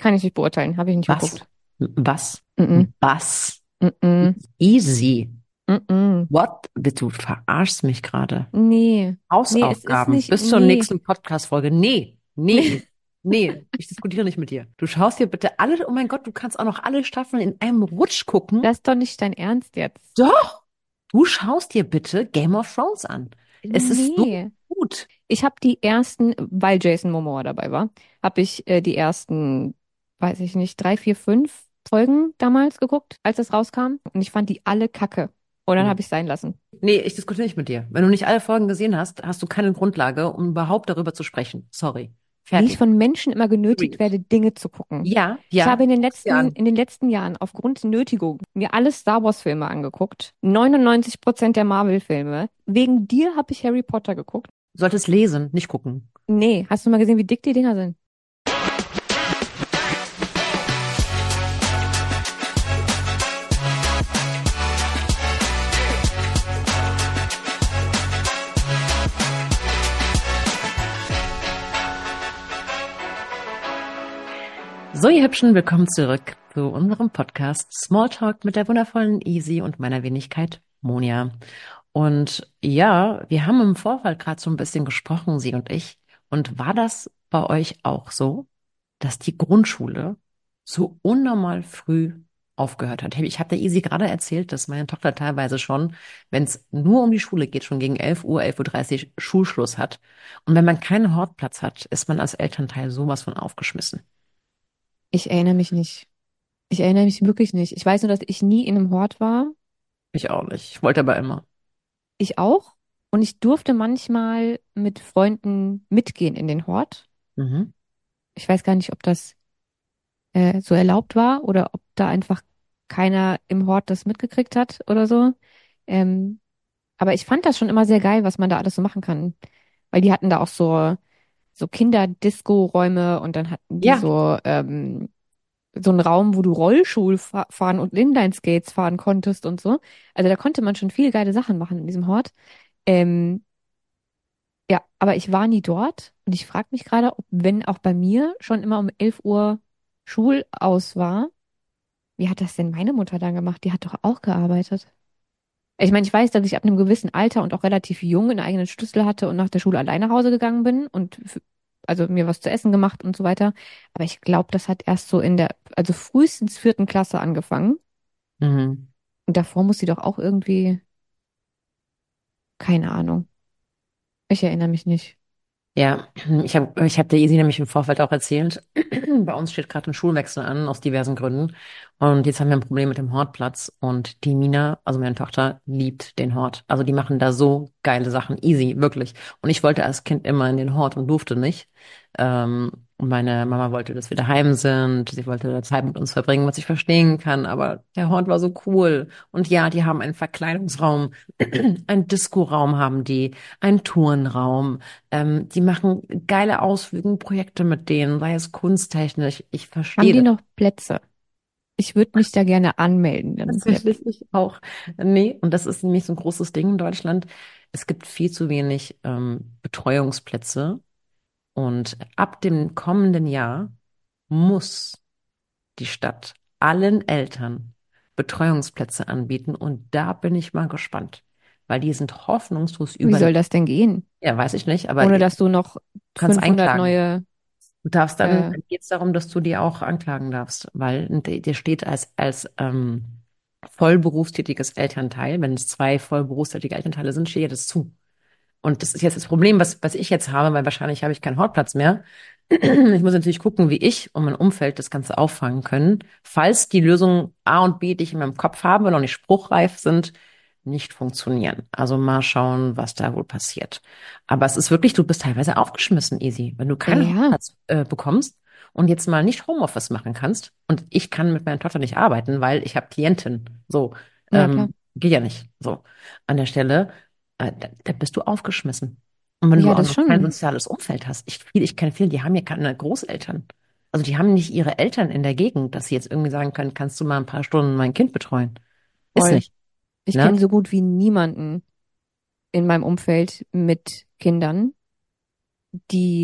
kann ich nicht beurteilen. Habe ich nicht Was? geguckt. Was? Mm-mm. Was? Mm-mm. Easy. Mm-mm. What? Du verarschst mich gerade. Nee. Nee, es ist Hausaufgaben nicht. bis zur Nee. nächsten Podcast-Folge. Nee, nee, nee. Ich diskutiere nicht mit dir. Du schaust dir bitte alle, oh mein Gott, du kannst auch noch alle Staffeln in einem Rutsch gucken. Das ist doch nicht dein Ernst jetzt. Doch, du schaust dir bitte Game of Thrones an. Es ist so Nee. gut. Ich habe die ersten, weil Jason Momoa dabei war, habe ich die ersten, weiß ich nicht, 3, 4, 5 Folgen damals geguckt, als es rauskam. Und ich fand die alle kacke. Und dann habe ich sein lassen. Nee, ich diskutiere nicht mit dir. Wenn du nicht alle Folgen gesehen hast, hast du keine Grundlage, um überhaupt darüber zu sprechen. Sorry. Wie ich Fertig. von Menschen immer genötigt Agreed. werde, Dinge zu gucken. Ja, Ich habe ja, guck's dir an. in den letzten Jahren aufgrund Nötigung mir alle Star Wars Filme angeguckt. 99% der Marvel Filme. Wegen dir habe ich Harry Potter geguckt. Du solltest lesen, nicht gucken. Nee, hast du mal gesehen, wie dick die Dinger sind? So, ihr Hübschen, willkommen zurück zu unserem Podcast Smalltalk mit der wundervollen Easy und meiner Wenigkeit Monia. Und ja, wir haben im Vorfall gerade so ein bisschen gesprochen, sie und ich. Und war das bei euch auch so, dass die Grundschule so unnormal früh aufgehört hat? Ich habe der Easy gerade erzählt, dass meine Tochter teilweise schon, wenn es nur um die Schule geht, schon gegen 11 Uhr, 11:30 Uhr Schulschluss hat. Und wenn man keinen Hortplatz hat, ist man als Elternteil sowas von aufgeschmissen. Ich erinnere mich nicht. Ich erinnere mich wirklich nicht. Ich weiß nur, dass ich nie in einem Hort war. Ich auch nicht. Ich wollte aber immer. Ich auch. Und ich durfte manchmal mit Freunden mitgehen in den Hort. Mhm. Ich weiß gar nicht, ob das so erlaubt war oder ob da einfach keiner im Hort das mitgekriegt hat oder so. Ähm, aber ich fand das schon immer sehr geil, was man da alles so machen kann. Weil die hatten da auch so Kinderdisco-Räume und dann hatten die Ja, so einen Raum, wo du Rollschuh fahren und Inline-Skates fahren konntest und so. Also da konnte man schon viele geile Sachen machen in diesem Hort. Ähm, ja, aber ich war nie dort und ich frage mich gerade, ob, wenn auch bei mir schon immer um 11 Uhr Schulaus war, wie hat das denn meine Mutter dann gemacht? Die hat doch auch gearbeitet. Ich meine, ich weiß, dass ich ab einem gewissen Alter und auch relativ jung einen eigenen Schlüssel hatte und nach der Schule alleine nach Hause gegangen bin und also mir was zu essen gemacht und so weiter. Aber ich glaube, das hat erst so also frühestens 4. Klasse angefangen. mhm. Und davor muss sie doch auch irgendwie, keine Ahnung. Ich erinnere mich nicht. Ja, ich hab der Easy nämlich im Vorfeld auch erzählt. Bei uns steht gerade ein Schulwechsel an, aus diversen Gründen. Und jetzt haben wir ein Problem mit dem Hortplatz. Und die Mina, also meine Tochter, liebt den Hort. Also die machen da so geile Sachen. Easy, wirklich. Und ich wollte als Kind immer in den Hort und durfte nicht. Und meine Mama wollte, dass wir daheim sind. Sie wollte da Zeit mit uns verbringen, was ich verstehen kann. Aber der Hort war so cool. Und ja, die haben einen Verkleidungsraum, einen Diskoraum haben die, einen Turnraum. Die machen geile Ausflüge, Projekte mit denen, sei es kunsttechnisch. Ich Haben verstehe die das. noch Plätze? Ich würde mich da gerne anmelden dann Tatsächlich jetzt. ich auch. Nee, und das ist nämlich so ein großes Ding in Deutschland. Es gibt viel zu wenig Betreuungsplätze. Und ab dem kommenden Jahr muss die Stadt allen Eltern Betreuungsplätze anbieten. Und da bin ich mal gespannt, weil die sind hoffnungslos Wie über. soll das denn gehen? Ja, weiß ich nicht, aber Ohne du dass du noch kannst 500 einklagen. neue, Du darfst äh, dann geht es darum, dass du die auch anklagen darfst, weil dir steht als vollberufstätiges Elternteil, wenn es zwei vollberufstätige Elternteile sind, steht dir das zu. Und das ist jetzt das Problem, was ich jetzt habe, weil wahrscheinlich habe ich keinen Hortplatz mehr. Ich muss natürlich gucken, wie ich und mein Umfeld das Ganze auffangen können, falls die Lösungen A und B, die ich in meinem Kopf habe, noch nicht spruchreif sind, nicht funktionieren. Also mal schauen, was da wohl passiert. Aber es ist wirklich, du bist teilweise aufgeschmissen, Easy, wenn du ja, keinen ja, Hortplatz bekommst und jetzt mal nicht Homeoffice machen kannst. Und ich kann mit meiner Tochter nicht arbeiten, weil ich habe Klientin. So, ja, klar. geht ja nicht. So, an der Stelle, da bist du aufgeschmissen. Und wenn du Ja, auch das noch kein schon. soziales Umfeld hast, ich kenne viele, die haben ja keine Großeltern. Also die haben nicht ihre Eltern in der Gegend, dass sie jetzt irgendwie sagen können, kannst du mal ein paar Stunden mein Kind betreuen? Ist Voll. nicht, Ich ne? kenne so gut wie niemanden in meinem Umfeld mit Kindern, die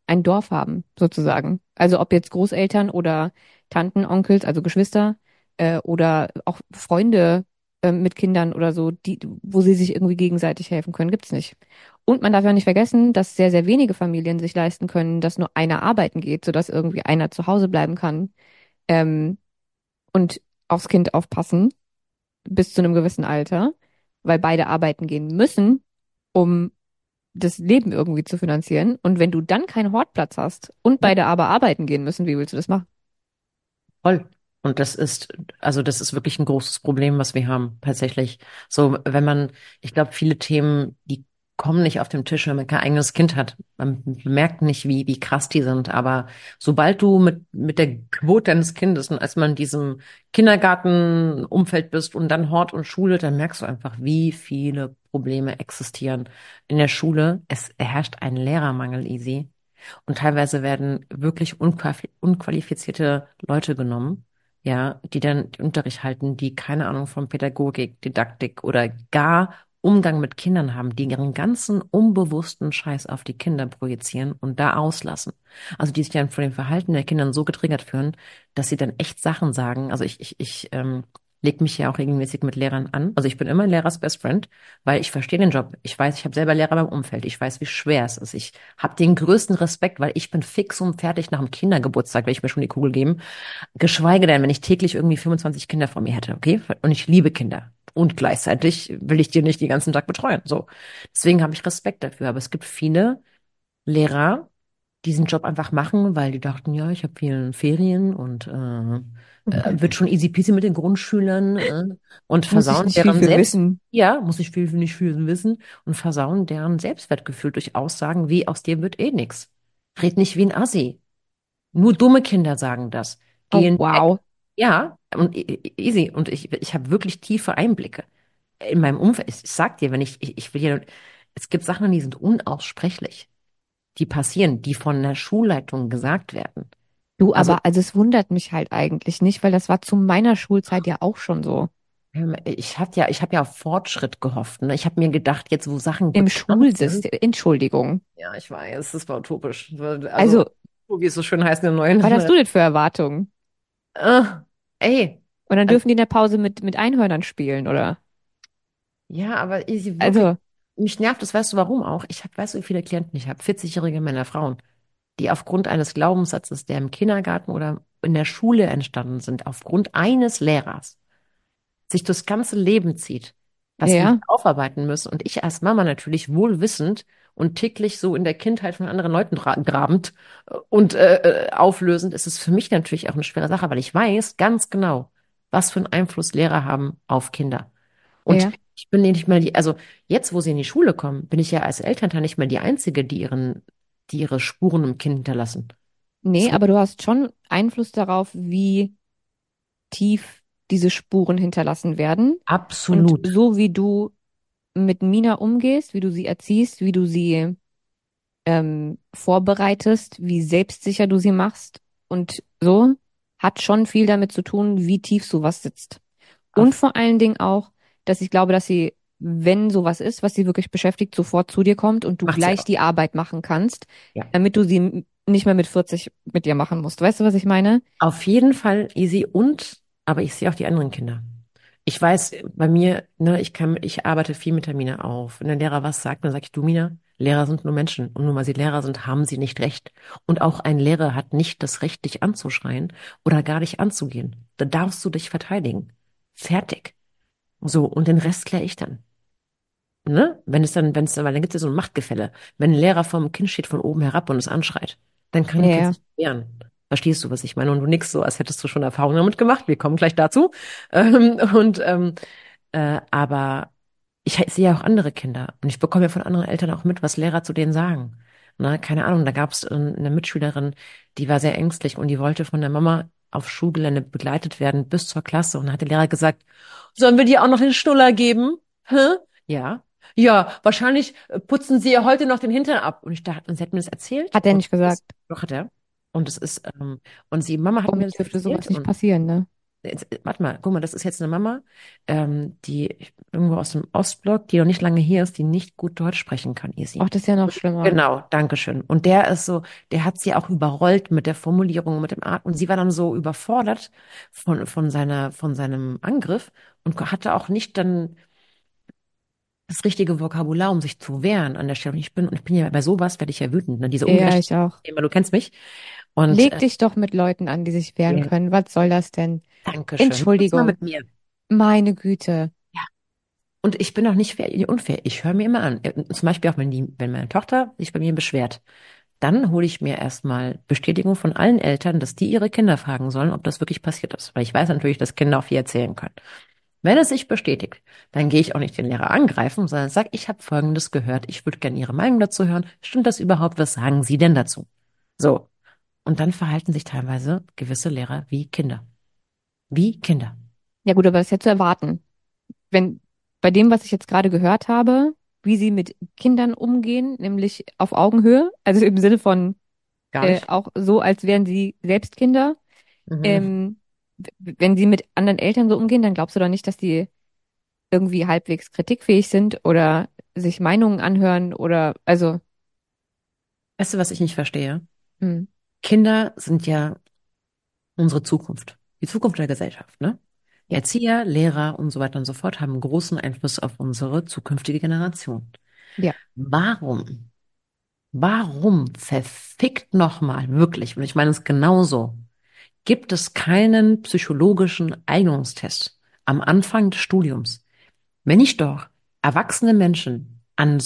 ein Dorf haben, sozusagen. Also ob jetzt Großeltern oder Tanten, Onkels, also Geschwister, oder auch Freunde mit Kindern oder so, die, wo sie sich irgendwie gegenseitig helfen können, gibt's nicht. Und man darf ja nicht vergessen, dass sehr, sehr wenige Familien sich leisten können, dass nur einer arbeiten geht, sodass irgendwie einer zu Hause bleiben kann, ähm, und aufs Kind aufpassen bis zu einem gewissen Alter, weil beide arbeiten gehen müssen, um das Leben irgendwie zu finanzieren. Und wenn du dann keinen Hortplatz hast und Ja, beide aber arbeiten gehen müssen, wie willst du das machen? voll. Und also das ist wirklich ein großes Problem, was wir haben, tatsächlich. So, wenn man, ich glaube, viele Themen, die kommen nicht auf den Tisch, wenn man kein eigenes Kind hat. Man merkt nicht, wie krass die sind. Aber sobald du mit der Geburt deines Kindes und als man in diesem Kindergartenumfeld bist und dann Hort und Schule, dann merkst du einfach, wie viele Probleme existieren in der Schule. Es herrscht ein Lehrermangel, easy. Und teilweise werden wirklich unqualifizierte Leute genommen, ja, die dann Unterricht halten, die keine Ahnung von Pädagogik, Didaktik oder gar Umgang mit Kindern haben, die ihren ganzen unbewussten Scheiß auf die Kinder projizieren und da auslassen. Also die sich dann von dem Verhalten der Kinder so getriggert fühlen, dass sie dann echt Sachen sagen. Also ich leg mich ja auch regelmäßig mit Lehrern an. Also ich bin immer ein Lehrers Best Friend, weil ich verstehe den Job. Ich weiß, ich habe selber Lehrer beim Umfeld. Ich weiß, wie schwer es ist. Ich habe den größten Respekt, weil ich bin fix und fertig nach dem Kindergeburtstag, will ich mir schon die Kugel geben. Geschweige denn, wenn ich täglich irgendwie 25 Kinder vor mir hätte, okay? Und ich liebe Kinder. Und gleichzeitig will ich die nicht den ganzen Tag betreuen. So. Deswegen habe ich Respekt dafür. Aber es gibt viele Lehrer, die diesen Job einfach machen, weil die dachten, ja, ich habe viele Ferien und wird schon easy peasy mit den Grundschülern und Muss ich versauen nicht viel deren für Selbst, wissen. ja, muss ich viel, nicht viel wissen und versauen deren Selbstwertgefühl durch Aussagen wie aus dir wird eh nix. Red nicht wie ein Assi. Nur dumme Kinder sagen das. Oh, Gehen weg. wow. Ja, und easy. Und ich habe wirklich tiefe Einblicke in meinem Umfeld. Ich sag dir, wenn ich will hier, es gibt Sachen, die sind unaussprechlich, die passieren, die von der Schulleitung gesagt werden. Du, Also aber, also es wundert mich halt eigentlich nicht, weil das war zu meiner Schulzeit ja auch schon so. ich habe ja auf Fortschritt gehofft. Ne? Ich habe mir gedacht, jetzt wo Sachen Im bekannt sind, Schulsystem, Entschuldigung. ja, ich weiß, das war utopisch. Also, Also, wie es so schön heißt in den neuen. was hast du denn für Erwartungen? Äh, ey, Und dann also, dürfen die in der Pause mit Einhörnern spielen, oder? ja, aber ich wirklich, Also, mich nervt das, weißt du warum auch? Weißt du, wie viele Klienten ich habe? 40-jährige Männer, Frauen, die aufgrund eines Glaubenssatzes, der im Kindergarten oder in der Schule entstanden sind, aufgrund eines Lehrers, sich das ganze Leben zieht, was wir ja, aufarbeiten müssen. Und ich als Mama natürlich wohlwissend und täglich so in der Kindheit von anderen Leuten grabend und auflösend, ist es für mich natürlich auch eine schwere Sache, weil ich weiß ganz genau, was für einen Einfluss Lehrer haben auf Kinder. Und ja. ich bin nicht mal also jetzt, wo sie in die Schule kommen, bin ich ja als Elternteil nicht mehr die Einzige, die ihre Spuren im Kind hinterlassen. Nee, So, aber du hast schon Einfluss darauf, wie tief diese Spuren hinterlassen werden. Und absolut. so wie du mit Mina umgehst, wie du sie erziehst, wie du sie vorbereitest, wie selbstsicher du sie machst und so, hat schon viel damit zu tun, wie tief sowas sitzt. Und Auf, vor allen Dingen auch, dass ich glaube, dass sie, wenn sowas ist, was sie wirklich beschäftigt, sofort zu dir kommt und du macht sie gleich auch. die Arbeit machen kannst, Ja. damit du sie nicht mehr mit 40 mit dir machen musst. Weißt du, was ich meine? Auf jeden Fall easy aber ich sehe auch die anderen Kinder. Ich weiß, bei mir, ne, ich arbeite viel mit der Mina auf. Wenn der Lehrer was sagt, dann sage ich, du Mina, Lehrer sind nur Menschen. Und nur weil sie Lehrer sind, haben sie nicht recht. Und auch ein Lehrer hat nicht das Recht, dich anzuschreien oder gar dich anzugehen. Da darfst du dich verteidigen. Fertig. So, und den Rest kläre ich dann. Ne? Weil dann gibt es ja so ein Machtgefälle. Wenn ein Lehrer vom Kind steht von oben herab und es anschreit, dann kann Ja, ein Kind ja. sich wehren. Verstehst du, was ich meine? Und du nix so, als hättest du schon Erfahrung damit gemacht. Wir kommen gleich dazu. Und aber ich sehe ja auch andere Kinder und ich bekomme ja von anderen Eltern auch mit, was Lehrer zu denen sagen. Na, keine Ahnung, da gab es eine Mitschülerin, die war sehr ängstlich und die wollte von der Mama auf Schulgelände begleitet werden bis zur Klasse und hat der Lehrer gesagt, sollen wir dir auch noch den Schnuller geben? Hä? Ja. Ja, wahrscheinlich putzen sie ja heute noch den Hintern ab. Und ich dachte, und sie hat mir das erzählt Hat er und nicht gesagt. doch hat er. Und es ist, und sie, Mama hat mir Warum das dürfte erzählt sowas nicht und passieren, ne? warte mal, guck mal, das ist jetzt eine Mama, die irgendwo aus dem Ostblock, die noch nicht lange hier ist, die nicht gut Deutsch sprechen kann, Ach, Easy. das ist ja noch schlimmer. Genau, Dankeschön. Und der ist so, der hat sie auch überrollt mit der Formulierung, mit dem Art. Und sie war dann so überfordert von seinem Angriff und hatte auch nicht dann das richtige Vokabular, um sich zu wehren an der Stelle. Und ich bin ja bei sowas, werde ich ja wütend, ne? Diese Ja, ich Ungerechtigkeit, auch. du kennst mich. Und Leg dich doch mit Leuten an, die sich wehren ja, können. Was soll das denn? Dankeschön. Mach das mal Entschuldigung. mit mir. Meine Güte. Ja. Und ich bin auch nicht unfair. Ich höre mir immer an. Zum Beispiel auch, wenn meine Tochter sich bei mir beschwert. Dann hole ich mir erstmal Bestätigung von allen Eltern, dass die ihre Kinder fragen sollen, ob das wirklich passiert ist. Weil ich weiß natürlich, dass Kinder auch viel erzählen können. Wenn es sich bestätigt, dann gehe ich auch nicht den Lehrer angreifen, sondern sage, ich habe Folgendes gehört. Ich würde gerne Ihre Meinung dazu hören. Stimmt das überhaupt? Was sagen Sie denn dazu? So. Und dann verhalten sich teilweise gewisse Lehrer wie Kinder. Wie Kinder. Ja gut, aber das ist ja zu erwarten. Wenn bei dem, was ich jetzt gerade gehört habe, wie sie mit Kindern umgehen, nämlich auf Augenhöhe, also im Sinne von Gar nicht. auch so, als wären sie selbst Kinder. Mhm. Ähm, wenn sie mit anderen Eltern so umgehen, dann glaubst du doch nicht, dass die irgendwie halbwegs kritikfähig sind oder sich Meinungen anhören oder also, Weißt du, was ich nicht verstehe? hm, Kinder sind ja unsere Zukunft. Die Zukunft der Gesellschaft, ne? ja, Erzieher, Lehrer und so weiter und so fort haben großen Einfluss auf unsere zukünftige Generation. ja. Warum? Warum verfickt nochmal, wirklich, und ich meine es genauso, gibt es keinen psychologischen Eignungstest am Anfang des Studiums? Wenn ich doch erwachsene Menschen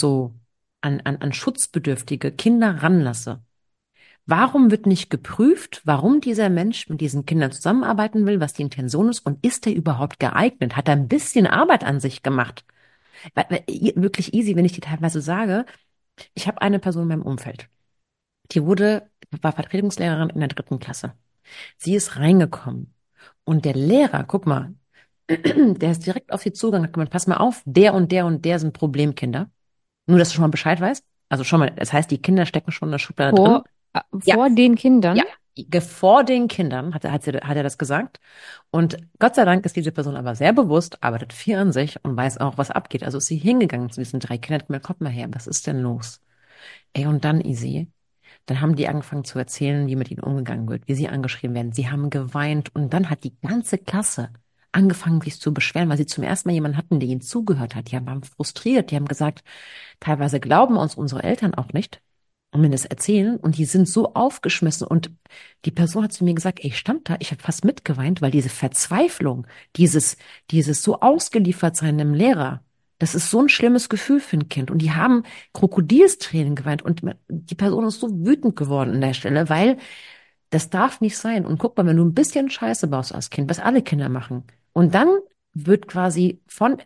an schutzbedürftige Kinder ranlasse, warum wird nicht geprüft, warum dieser Mensch mit diesen Kindern zusammenarbeiten will, was die Intention ist und ist er überhaupt geeignet? Hat er ein bisschen Arbeit an sich gemacht? Wirklich easy, wenn ich dir teilweise sage, ich habe eine Person in meinem Umfeld, war Vertretungslehrerin in der 3. Klasse. Sie ist reingekommen und der Lehrer, guck mal, der ist direkt auf sie zugegangen, hat gemeint, pass mal auf, der und der und der sind Problemkinder. Nur, dass du schon mal Bescheid weißt. Also schon mal, das heißt, die Kinder stecken schon in der Schublade drin. Ja, Vor den Kindern. ja. Vor den Kindern hat er das gesagt. Und Gott sei Dank ist diese Person aber sehr bewusst, arbeitet viel an sich und weiß auch, was abgeht. Also ist sie hingegangen zu diesen 3 Kindern, hat gemeint, kommt mal her, was ist denn los? Ey, und dann, Easy, dann haben die angefangen zu erzählen, wie mit ihnen umgegangen wird, wie sie angeschrieben werden. Sie haben geweint und dann hat die ganze Klasse angefangen, sich zu beschweren, weil sie zum ersten Mal jemanden hatten, der ihnen zugehört hat. Die waren frustriert, die haben gesagt, teilweise glauben uns unsere Eltern auch nicht und mir das erzählen und die sind so aufgeschmissen und die Person hat zu mir gesagt, ey, ich stand da, ich habe fast mitgeweint, weil diese Verzweiflung, dieses so ausgeliefert sein einem Lehrer, das ist so ein schlimmes Gefühl für ein Kind und die haben Krokodilstränen geweint und die Person ist so wütend geworden an der Stelle, weil das darf nicht sein. Und guck mal, wenn du ein bisschen Scheiße baust als Kind, was alle Kinder machen, und dann wird quasi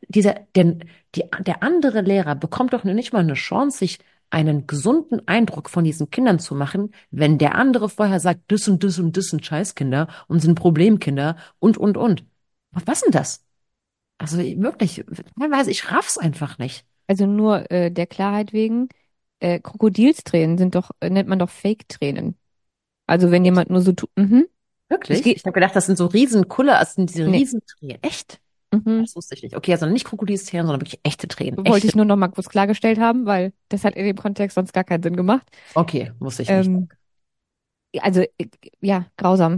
der andere Lehrer bekommt doch nicht mal eine Chance, sich einen gesunden Eindruck von diesen Kindern zu machen, wenn der andere vorher sagt, das und das sind Scheißkinder und sind Problemkinder und. Was denn das? Also wirklich, teilweise, ich raff's einfach nicht. Also nur der Klarheit wegen, Krokodilstränen sind doch, nennt man doch Fake-Tränen. Also wenn jemand nur so tut, ich Wirklich? gehe, Ich habe gedacht, das sind so Riesenkulle, das sind diese nee, Riesentränen. Echt? mhm, Das wusste ich nicht. Okay, also nicht Krokodilstränen, sondern wirklich echte Tränen. wollte Echte. ich nur noch mal kurz klargestellt haben, weil das hat in dem Kontext sonst gar keinen Sinn gemacht. Okay, wusste ich nicht. Ähm, also ja, grausam.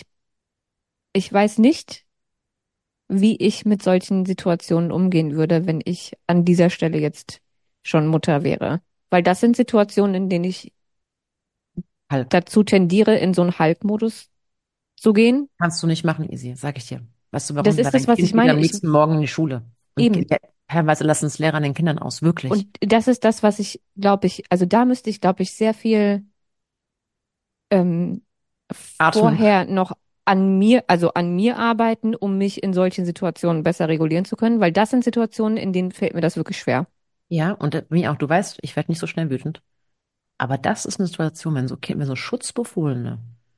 Ich weiß nicht, wie ich mit solchen Situationen umgehen würde, wenn ich an dieser Stelle jetzt schon Mutter wäre. Weil das sind Situationen, in denen ich Halb. dazu tendiere, in so einen Hulk-Modus zu gehen. Kannst du nicht machen, Easy, sag ich dir. Weißt du Das warum? Weil ist das, dein was ich Kind geht meine. am nächsten Morgen in die Schule. Und Eben. teilweise lassen es Lehrer an den Kindern aus. Und Wirklich. das ist das, was ich, glaube ich, also da müsste ich, glaube ich, sehr viel ähm, Atmen. vorher noch an mir arbeiten, um mich in solchen Situationen besser regulieren zu können, weil das sind Situationen, in denen fällt mir das wirklich schwer. Ja, und mir auch. Du weißt, ich werde nicht so schnell wütend. Aber das ist eine Situation, wenn so Schutzbefohlene,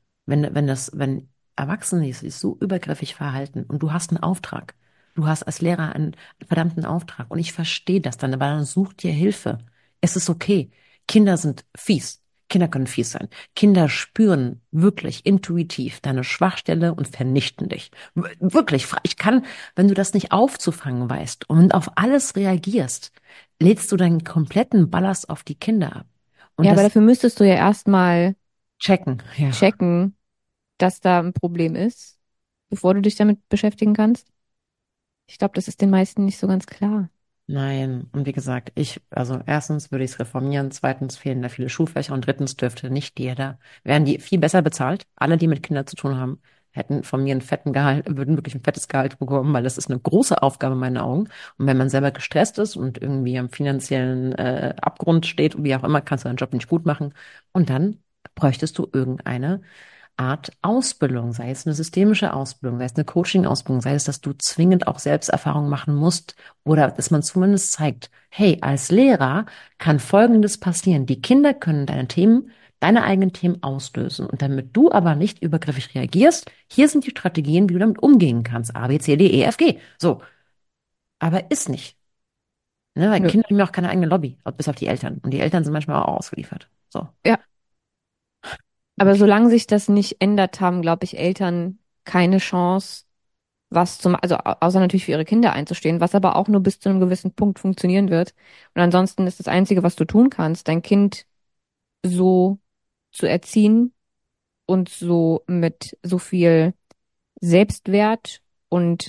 wenn Erwachsene sich so übergriffig verhalten und du hast einen Auftrag, du hast als Lehrer einen verdammten Auftrag und ich verstehe das dann, aber dann such dir Hilfe. Es ist okay. Kinder sind fies. Kinder können fies sein. Kinder spüren wirklich intuitiv deine Schwachstelle und vernichten dich. Wirklich, ich kann, wenn du das nicht aufzufangen weißt und auf alles reagierst, lädst du deinen kompletten Ballast auf die Kinder ab. Und Ja, aber das dafür müsstest du ja erstmal checken, ja. checken, dass da ein Problem ist, bevor du dich damit beschäftigen kannst. Ich glaube, das ist den meisten nicht so ganz klar. Nein, und wie gesagt, also erstens würde ich es reformieren, zweitens fehlen da viele Schulfächer und drittens dürfte nicht jeder, wären die viel besser bezahlt. Alle, die mit Kindern zu tun haben, hätten von mir einen fetten Gehalt, würden wirklich ein fettes Gehalt bekommen, weil das ist eine große Aufgabe in meinen Augen. Und wenn man selber gestresst ist und irgendwie am finanziellen Abgrund steht, wie auch immer, kannst du deinen Job nicht gut machen. Und dann bräuchtest du irgendeine Art Ausbildung, sei es eine systemische Ausbildung, sei es eine Coaching-Ausbildung, sei es, dass du zwingend auch Selbsterfahrung machen musst oder dass man zumindest zeigt, hey, als Lehrer kann Folgendes passieren. Die Kinder können deine eigenen Themen auslösen. Und damit du aber nicht übergriffig reagierst, hier sind die Strategien, wie du damit umgehen kannst. A, B, C, D, E, F, G. So. Aber ist nicht. Ne? Weil Nö. Kinder haben ja auch keine eigene Lobby, bis auf die Eltern. Und die Eltern sind manchmal auch ausgeliefert. So. Ja, aber Okay. solange sich das nicht ändert, haben, glaube ich, Eltern keine Chance, was zum, also außer natürlich für ihre Kinder einzustehen, was aber auch nur bis zu einem gewissen Punkt funktionieren wird. Und ansonsten ist das Einzige, was du tun kannst, dein Kind so zu erziehen und so mit so viel Selbstwert und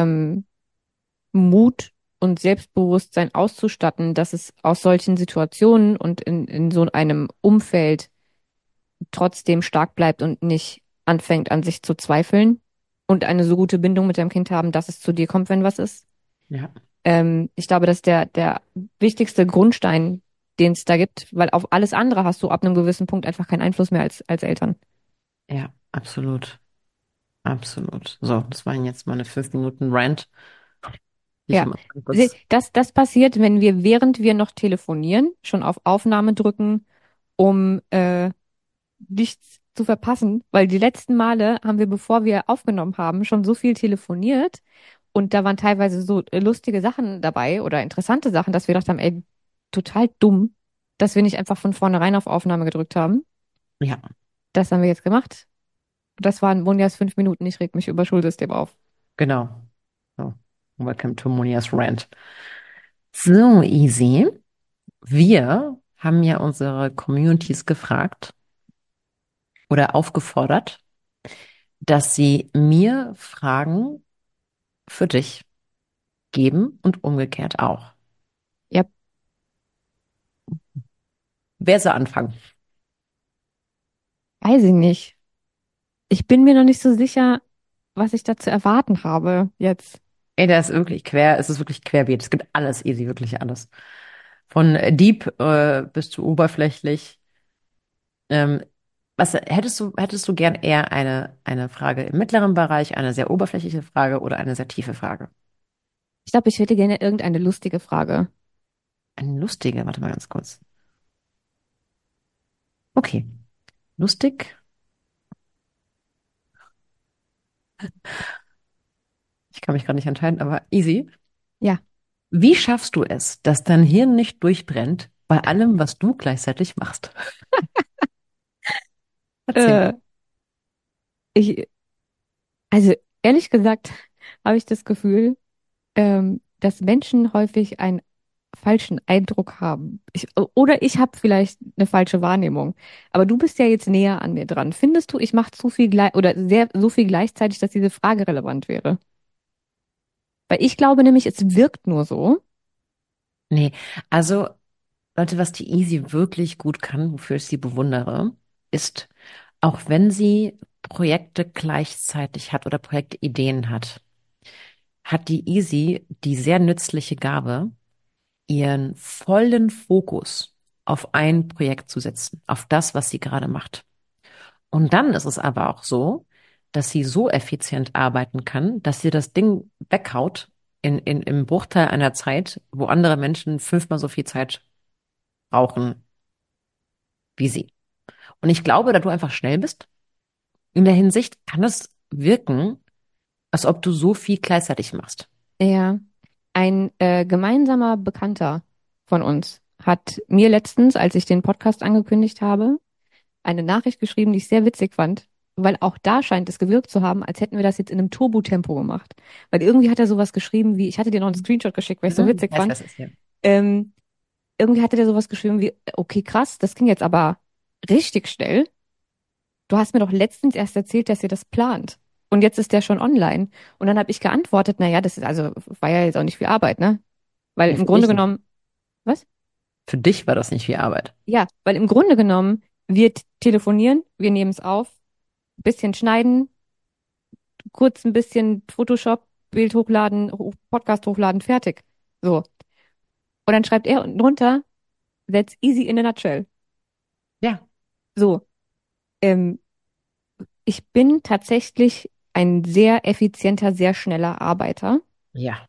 Mut und Selbstbewusstsein auszustatten, dass es aus solchen Situationen und in so einem Umfeld trotzdem stark bleibt und nicht anfängt an sich zu zweifeln und eine so gute Bindung mit deinem Kind haben, dass es zu dir kommt, wenn was ist. Ja, Ich glaube, das ist der wichtigste Grundstein, den es da gibt, weil auf alles andere hast du ab einem gewissen Punkt einfach keinen Einfluss mehr als Eltern. ja, absolut. Absolut. So, das waren jetzt meine 5 Minuten Rant. Ich Ja, mal kurz. das passiert, wenn wir, während wir noch telefonieren, schon auf Aufnahme drücken, um nichts zu verpassen, weil die letzten Male haben wir, bevor wir aufgenommen haben, schon so viel telefoniert und da waren teilweise so lustige Sachen dabei oder interessante Sachen, dass wir gedacht haben, ey, total dumm, dass wir nicht einfach von vornherein auf Aufnahme gedrückt haben. Ja, Das haben wir jetzt gemacht. Das waren Monjas 5 Minuten. Ich reg mich über Schulsystem auf. genau. So, welcome to Monias Rant. So, easy. Wir haben ja unsere Communities gefragt oder aufgefordert, dass sie mir Fragen für dich geben und umgekehrt auch. Ja, Wer soll anfangen? weiß ich nicht. Ich bin mir noch nicht so sicher, was ich da zu erwarten habe jetzt. Ey, der ist wirklich quer, es ist wirklich querbeet. Es gibt alles, easy, wirklich alles. Von deep bis zu oberflächlich. Ähm, hättest du gern eher eine Frage im mittleren Bereich, eine sehr oberflächliche Frage oder eine sehr tiefe Frage? Ich glaube, ich hätte gerne irgendeine lustige Frage. Eine lustige, warte mal ganz kurz. Okay, lustig. Ich kann mich gerade nicht entscheiden, aber easy. Ja, Wie schaffst du es, dass dein Hirn nicht durchbrennt bei allem, was du gleichzeitig machst? Erzähl. äh, ich, also ehrlich gesagt habe ich das Gefühl, dass Menschen häufig einen falschen Eindruck haben. Oder ich habe vielleicht eine falsche Wahrnehmung. Aber du bist ja jetzt näher an mir dran. Findest du, ich mache zu viel oder sehr so viel gleichzeitig, dass diese Frage relevant wäre? Weil ich glaube nämlich, es wirkt nur so. Nee, also Leute, was die Easy wirklich gut kann, wofür ich sie bewundere, ist, auch wenn sie Projekte gleichzeitig hat oder Projektideen hat, hat die Easy die sehr nützliche Gabe, ihren vollen Fokus auf ein Projekt zu setzen, auf das, was sie gerade macht. Und dann ist es aber auch so, dass sie so effizient arbeiten kann, dass sie das Ding weghaut im Bruchteil einer Zeit, wo andere Menschen 5-mal so viel Zeit brauchen wie sie. Und ich glaube, da du einfach schnell bist, in der Hinsicht kann es wirken, als ob du so viel gleichzeitig machst. Ja, ein gemeinsamer Bekannter von uns. hat mir letztens, als ich den Podcast angekündigt habe, eine Nachricht geschrieben, die ich sehr witzig fand, weil auch da scheint es gewirkt zu haben, als hätten wir das jetzt in einem Turbo-Tempo gemacht. Weil irgendwie hat er sowas geschrieben wie, ich hatte dir noch einen Screenshot geschickt, weil ich so Mhm. witzig Ich weiß, fand. was ist hier. Ähm, irgendwie hatte der sowas geschrieben wie, okay, krass, das ging jetzt aber richtig schnell. Du hast mir doch letztens erst erzählt, dass ihr das plant. Und jetzt ist der schon online. Und dann habe ich geantwortet, naja, das ist also, war ja jetzt auch nicht viel Arbeit, ne? Weil Ja, im für Grunde dich nicht. genommen, was? Für dich war das nicht viel Arbeit. Ja, weil im Grunde genommen, wir telefonieren, wir nehmen es auf, bisschen schneiden, kurz ein bisschen Photoshop, Bild hochladen, Podcast hochladen, fertig. So. Und dann schreibt er unten drunter, that's easy in a nutshell. Ja, So. Ähm, ich bin tatsächlich ein sehr effizienter, sehr schneller Arbeiter, ja,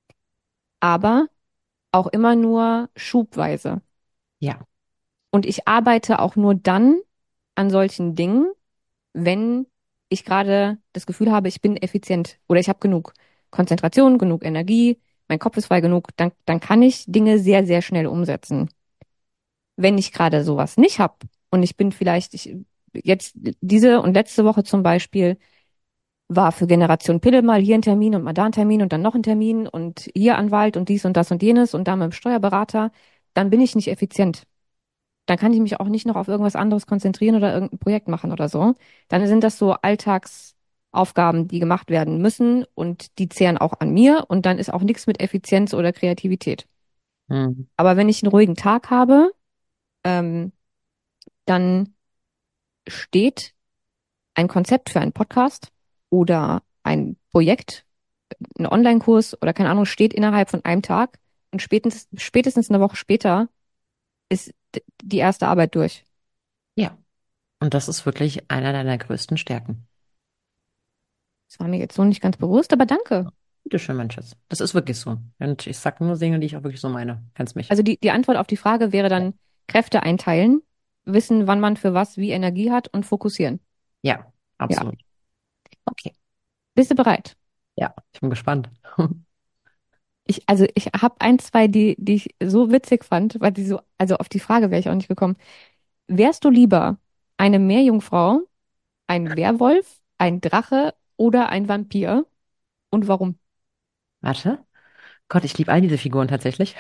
aber auch immer nur schubweise. ja, Und ich arbeite auch nur dann an solchen Dingen, wenn ich gerade das Gefühl habe, ich bin effizient oder ich habe genug Konzentration, genug Energie, mein Kopf ist frei genug, dann kann ich Dinge sehr, sehr schnell umsetzen. Wenn ich gerade sowas nicht habe und ich bin vielleicht, jetzt diese und letzte Woche zum Beispiel, war für Generation Pille mal hier ein Termin und mal da ein Termin und dann noch ein Termin und hier Anwalt und dies und das und jenes und da mit dem Steuerberater, dann bin ich nicht effizient. Dann kann ich mich auch nicht noch auf irgendwas anderes konzentrieren oder irgendein Projekt machen oder so. Dann sind das so Alltagsaufgaben, die gemacht werden müssen und die zehren auch an mir und dann ist auch nichts mit Effizienz oder Kreativität. hm, Aber wenn ich einen ruhigen Tag habe, ähm, dann steht ein Konzept für einen Podcast oder ein Projekt, ein Online-Kurs oder keine Ahnung, steht innerhalb von einem Tag und spätestens eine Woche später ist die erste Arbeit durch. ja. Und das ist wirklich einer deiner größten Stärken. Das war mir jetzt so nicht ganz bewusst, aber danke. Bitte schön, mein Schatz. Das ist wirklich so. Und ich sag nur Dinge, die ich auch wirklich so meine. Kennst mich. Also die Antwort auf die Frage wäre Ja, dann Kräfte einteilen, wissen, wann man für was wie Energie hat und fokussieren. ja, Ja. absolut. Okay. Bist du bereit? Ja, ich bin gespannt. Ich habe ein, zwei, die ich so witzig fand, weil die so, also auf die Frage wäre ich auch nicht gekommen. Wärst du lieber eine Meerjungfrau, ein Werwolf, ein Drache oder ein Vampir? Und warum? Warte. Gott, ich liebe all diese Figuren tatsächlich.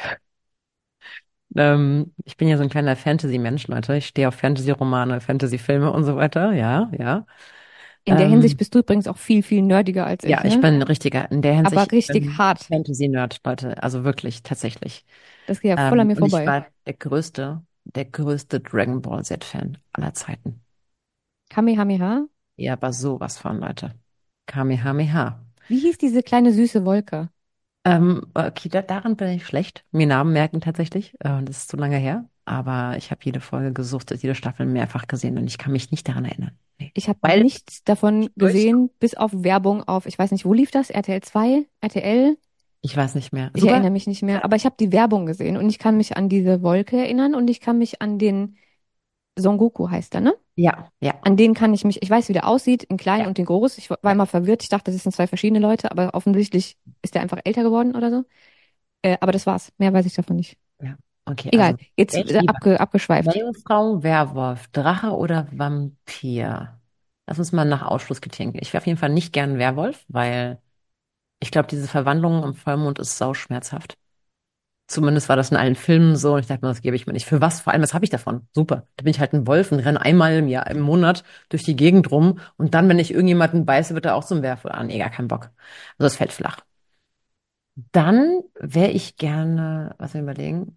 Ich bin ja so ein kleiner Fantasy-Mensch, Leute. Ich stehe auf Fantasy-Romane, Fantasy-Filme und so weiter. Ja, ja. In der Hinsicht Ähm, bist du übrigens auch viel, viel nerdiger als ich, ja, ich ne? bin ein richtiger, in der Aber Hinsicht, ich richtig bin hart. Fantasy-Nerd, Leute. Also wirklich, tatsächlich. Das geht ja voll an mir Und ich vorbei. war der größte Dragon Ball Z-Fan aller Zeiten. Kamehameha? Ja, aber sowas von, Leute. Kamehameha. Wie hieß diese kleine süße Wolke? Okay, daran bin ich schlecht. Mir Namen merken tatsächlich. Das ist zu lange her. Aber ich habe jede Folge gesuchtet, jede Staffel mehrfach gesehen und ich kann mich nicht daran erinnern. Nee. Ich habe Weil nichts davon durch, gesehen, bis auf Werbung auf, ich weiß nicht, wo lief das? RTL 2? RTL? ich weiß nicht mehr. Ich Sogar, erinnere mich nicht mehr, aber ich habe die Werbung gesehen und ich kann mich an diese Wolke erinnern und ich kann mich an den Son Goku heißt er, ne? ja, ja, An den kann ich mich, ich weiß, wie der aussieht, in klein ja, und in groß. Ich war ja, immer verwirrt. Ich dachte, das sind zwei verschiedene Leute, aber offensichtlich ist der einfach älter geworden oder so. Aber das war's. Mehr weiß ich davon nicht. ja. Okay, Egal, also, jetzt wer ich lieber. abgeschweift. Meerjungfrau, Werwolf, Drache oder Vampir? Lass uns mal nach Ausschlusskriteriien gehen. Ich wäre auf jeden Fall nicht gern Werwolf, weil ich glaube, diese Verwandlung im Vollmond ist sauschmerzhaft. Zumindest war das in allen Filmen so. Und ich dachte mir, das gebe ich mir nicht. Für was? Vor allem, was habe ich davon? Super. Da bin ich halt ein Wolf und renne einmal im Jahr, im Monat durch die Gegend rum. Und dann, wenn ich irgendjemanden beiße, wird er auch zum Werwolf. Ah, nee, gar keinen Bock. Also das fällt flach. Dann wäre ich gerne, was wir überlegen,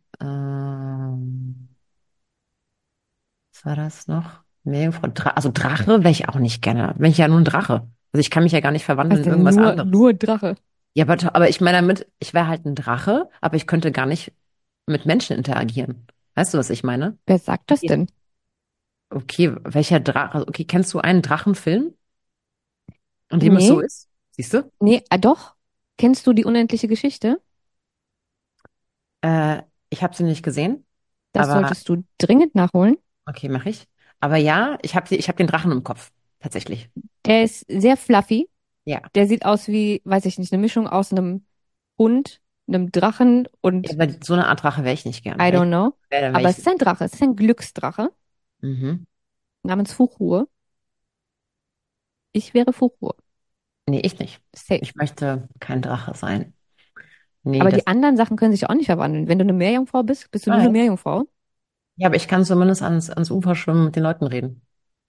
was war das noch? Meerjungfrau, also Drache wäre ich auch nicht gerne. Bin ich ja nur ein Drache. Also ich kann mich ja gar nicht verwandeln Was in denn? irgendwas Nur, anderes. nur Drache. Ja, aber ich meine damit, ich wäre halt ein Drache, aber ich könnte gar nicht mit Menschen interagieren. Weißt du, was ich meine? Wer sagt das Ja. denn? Okay, welcher Drache? Okay, kennst du einen Drachenfilm, in dem es so Nee, ist? Siehst du? nee, doch. Kennst du die unendliche Geschichte? Äh, ich habe sie nicht gesehen, Das aber solltest du dringend nachholen. okay, mache ich. Aber ja, ich habe den Drachen im Kopf, tatsächlich. Der ist sehr fluffy. Ja, Der sieht aus wie, weiß ich nicht, eine Mischung aus einem Hund. einem Drachen Ja, und aber so eine Art Drache wäre ich nicht gern. I Wenn ich don't know. wäre, dann wäre Aber ich. es ist ein Drache, es ist ein Glücksdrache Mhm. namens Fuchur. Ich wäre Fuchur. Nee, ich nicht. Safe. Ich möchte kein Drache sein. Nee, Aber das. die anderen Sachen können sich auch nicht verwandeln. Wenn du eine Meerjungfrau bist, bist du nur eine Nein. Meerjungfrau. Ja, aber ich kann zumindest ans Ufer schwimmen und mit den Leuten reden.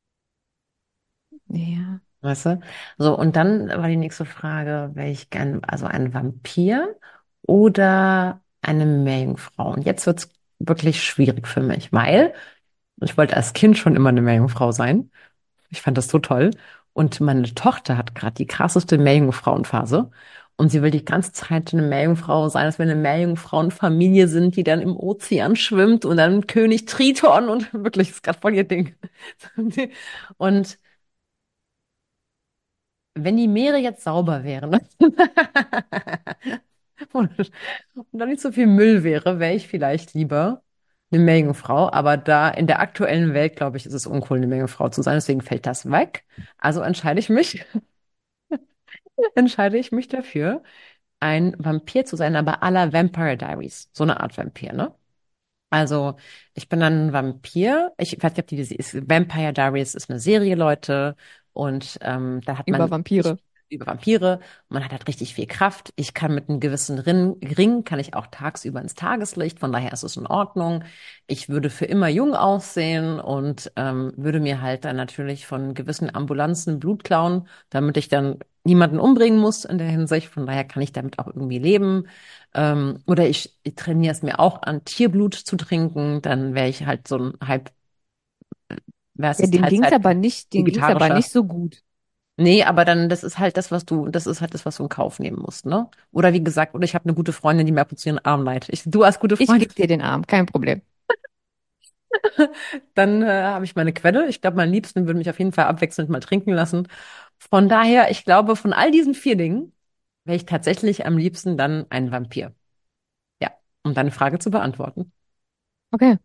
Ja. Weißt du? So, und dann war die nächste Frage, wäre ich gern, also ein Vampir oder eine Meerjungfrau? Und jetzt wird's wirklich schwierig für mich, weil ich wollte als Kind schon immer eine Meerjungfrau sein. Ich fand das so toll. Und meine Tochter hat gerade die krasseste Meerjungfrauenphase. Und sie will die ganze Zeit eine Meerjungfrau sein, dass wir eine Meerjungfrauenfamilie sind, die dann im Ozean schwimmt und dann König Triton und wirklich, ist gerade voll ihr Ding. Und wenn die Meere jetzt sauber wären und da nicht so viel Müll wäre, wäre ich vielleicht lieber eine Meerjungfrau. Aber da in der aktuellen Welt, glaube ich, ist es uncool, eine Meerjungfrau zu sein. Deswegen fällt das weg. Also entscheide ich mich dafür, ein Vampir zu sein, aber à la Vampire Diaries. So eine Art Vampir, ne? Also, ich bin dann ein Vampir. Ich weiß nicht, ob die diese ist. Vampire Diaries ist eine Serie, Leute. Und da hat Über man richtig Vampire. über Vampire. Man hat halt richtig viel Kraft. Ich kann mit einem gewissen Ring, kann ich auch tagsüber ins Tageslicht. Von daher ist es in Ordnung. Ich würde für immer jung aussehen und würde mir halt dann natürlich von gewissen Ambulanzen Blut klauen, damit ich dann niemanden umbringen muss in der Hinsicht. Von daher kann ich damit auch irgendwie leben. Oder ich trainiere es mir auch an, Tierblut zu trinken. Dann wäre ich halt so ein wer ist Ja, es, Teilzeit denen ging's aber vegetarischer. nicht so gut. Nee, aber dann, das ist halt das, was du in Kauf nehmen musst, ne? Oder wie gesagt, oder ich habe eine gute Freundin, die mir ab und zu ihren Arm leiht. Du als gute Ich Freundin, gebe dir den Arm, kein Problem. dann habe ich meine Quelle. Ich glaube, mein Liebsten würde mich auf jeden Fall abwechselnd mal trinken lassen. Von daher, ich glaube, von all diesen vier Dingen wäre ich tatsächlich am liebsten dann ein Vampir. Ja, um deine Frage zu beantworten. Okay.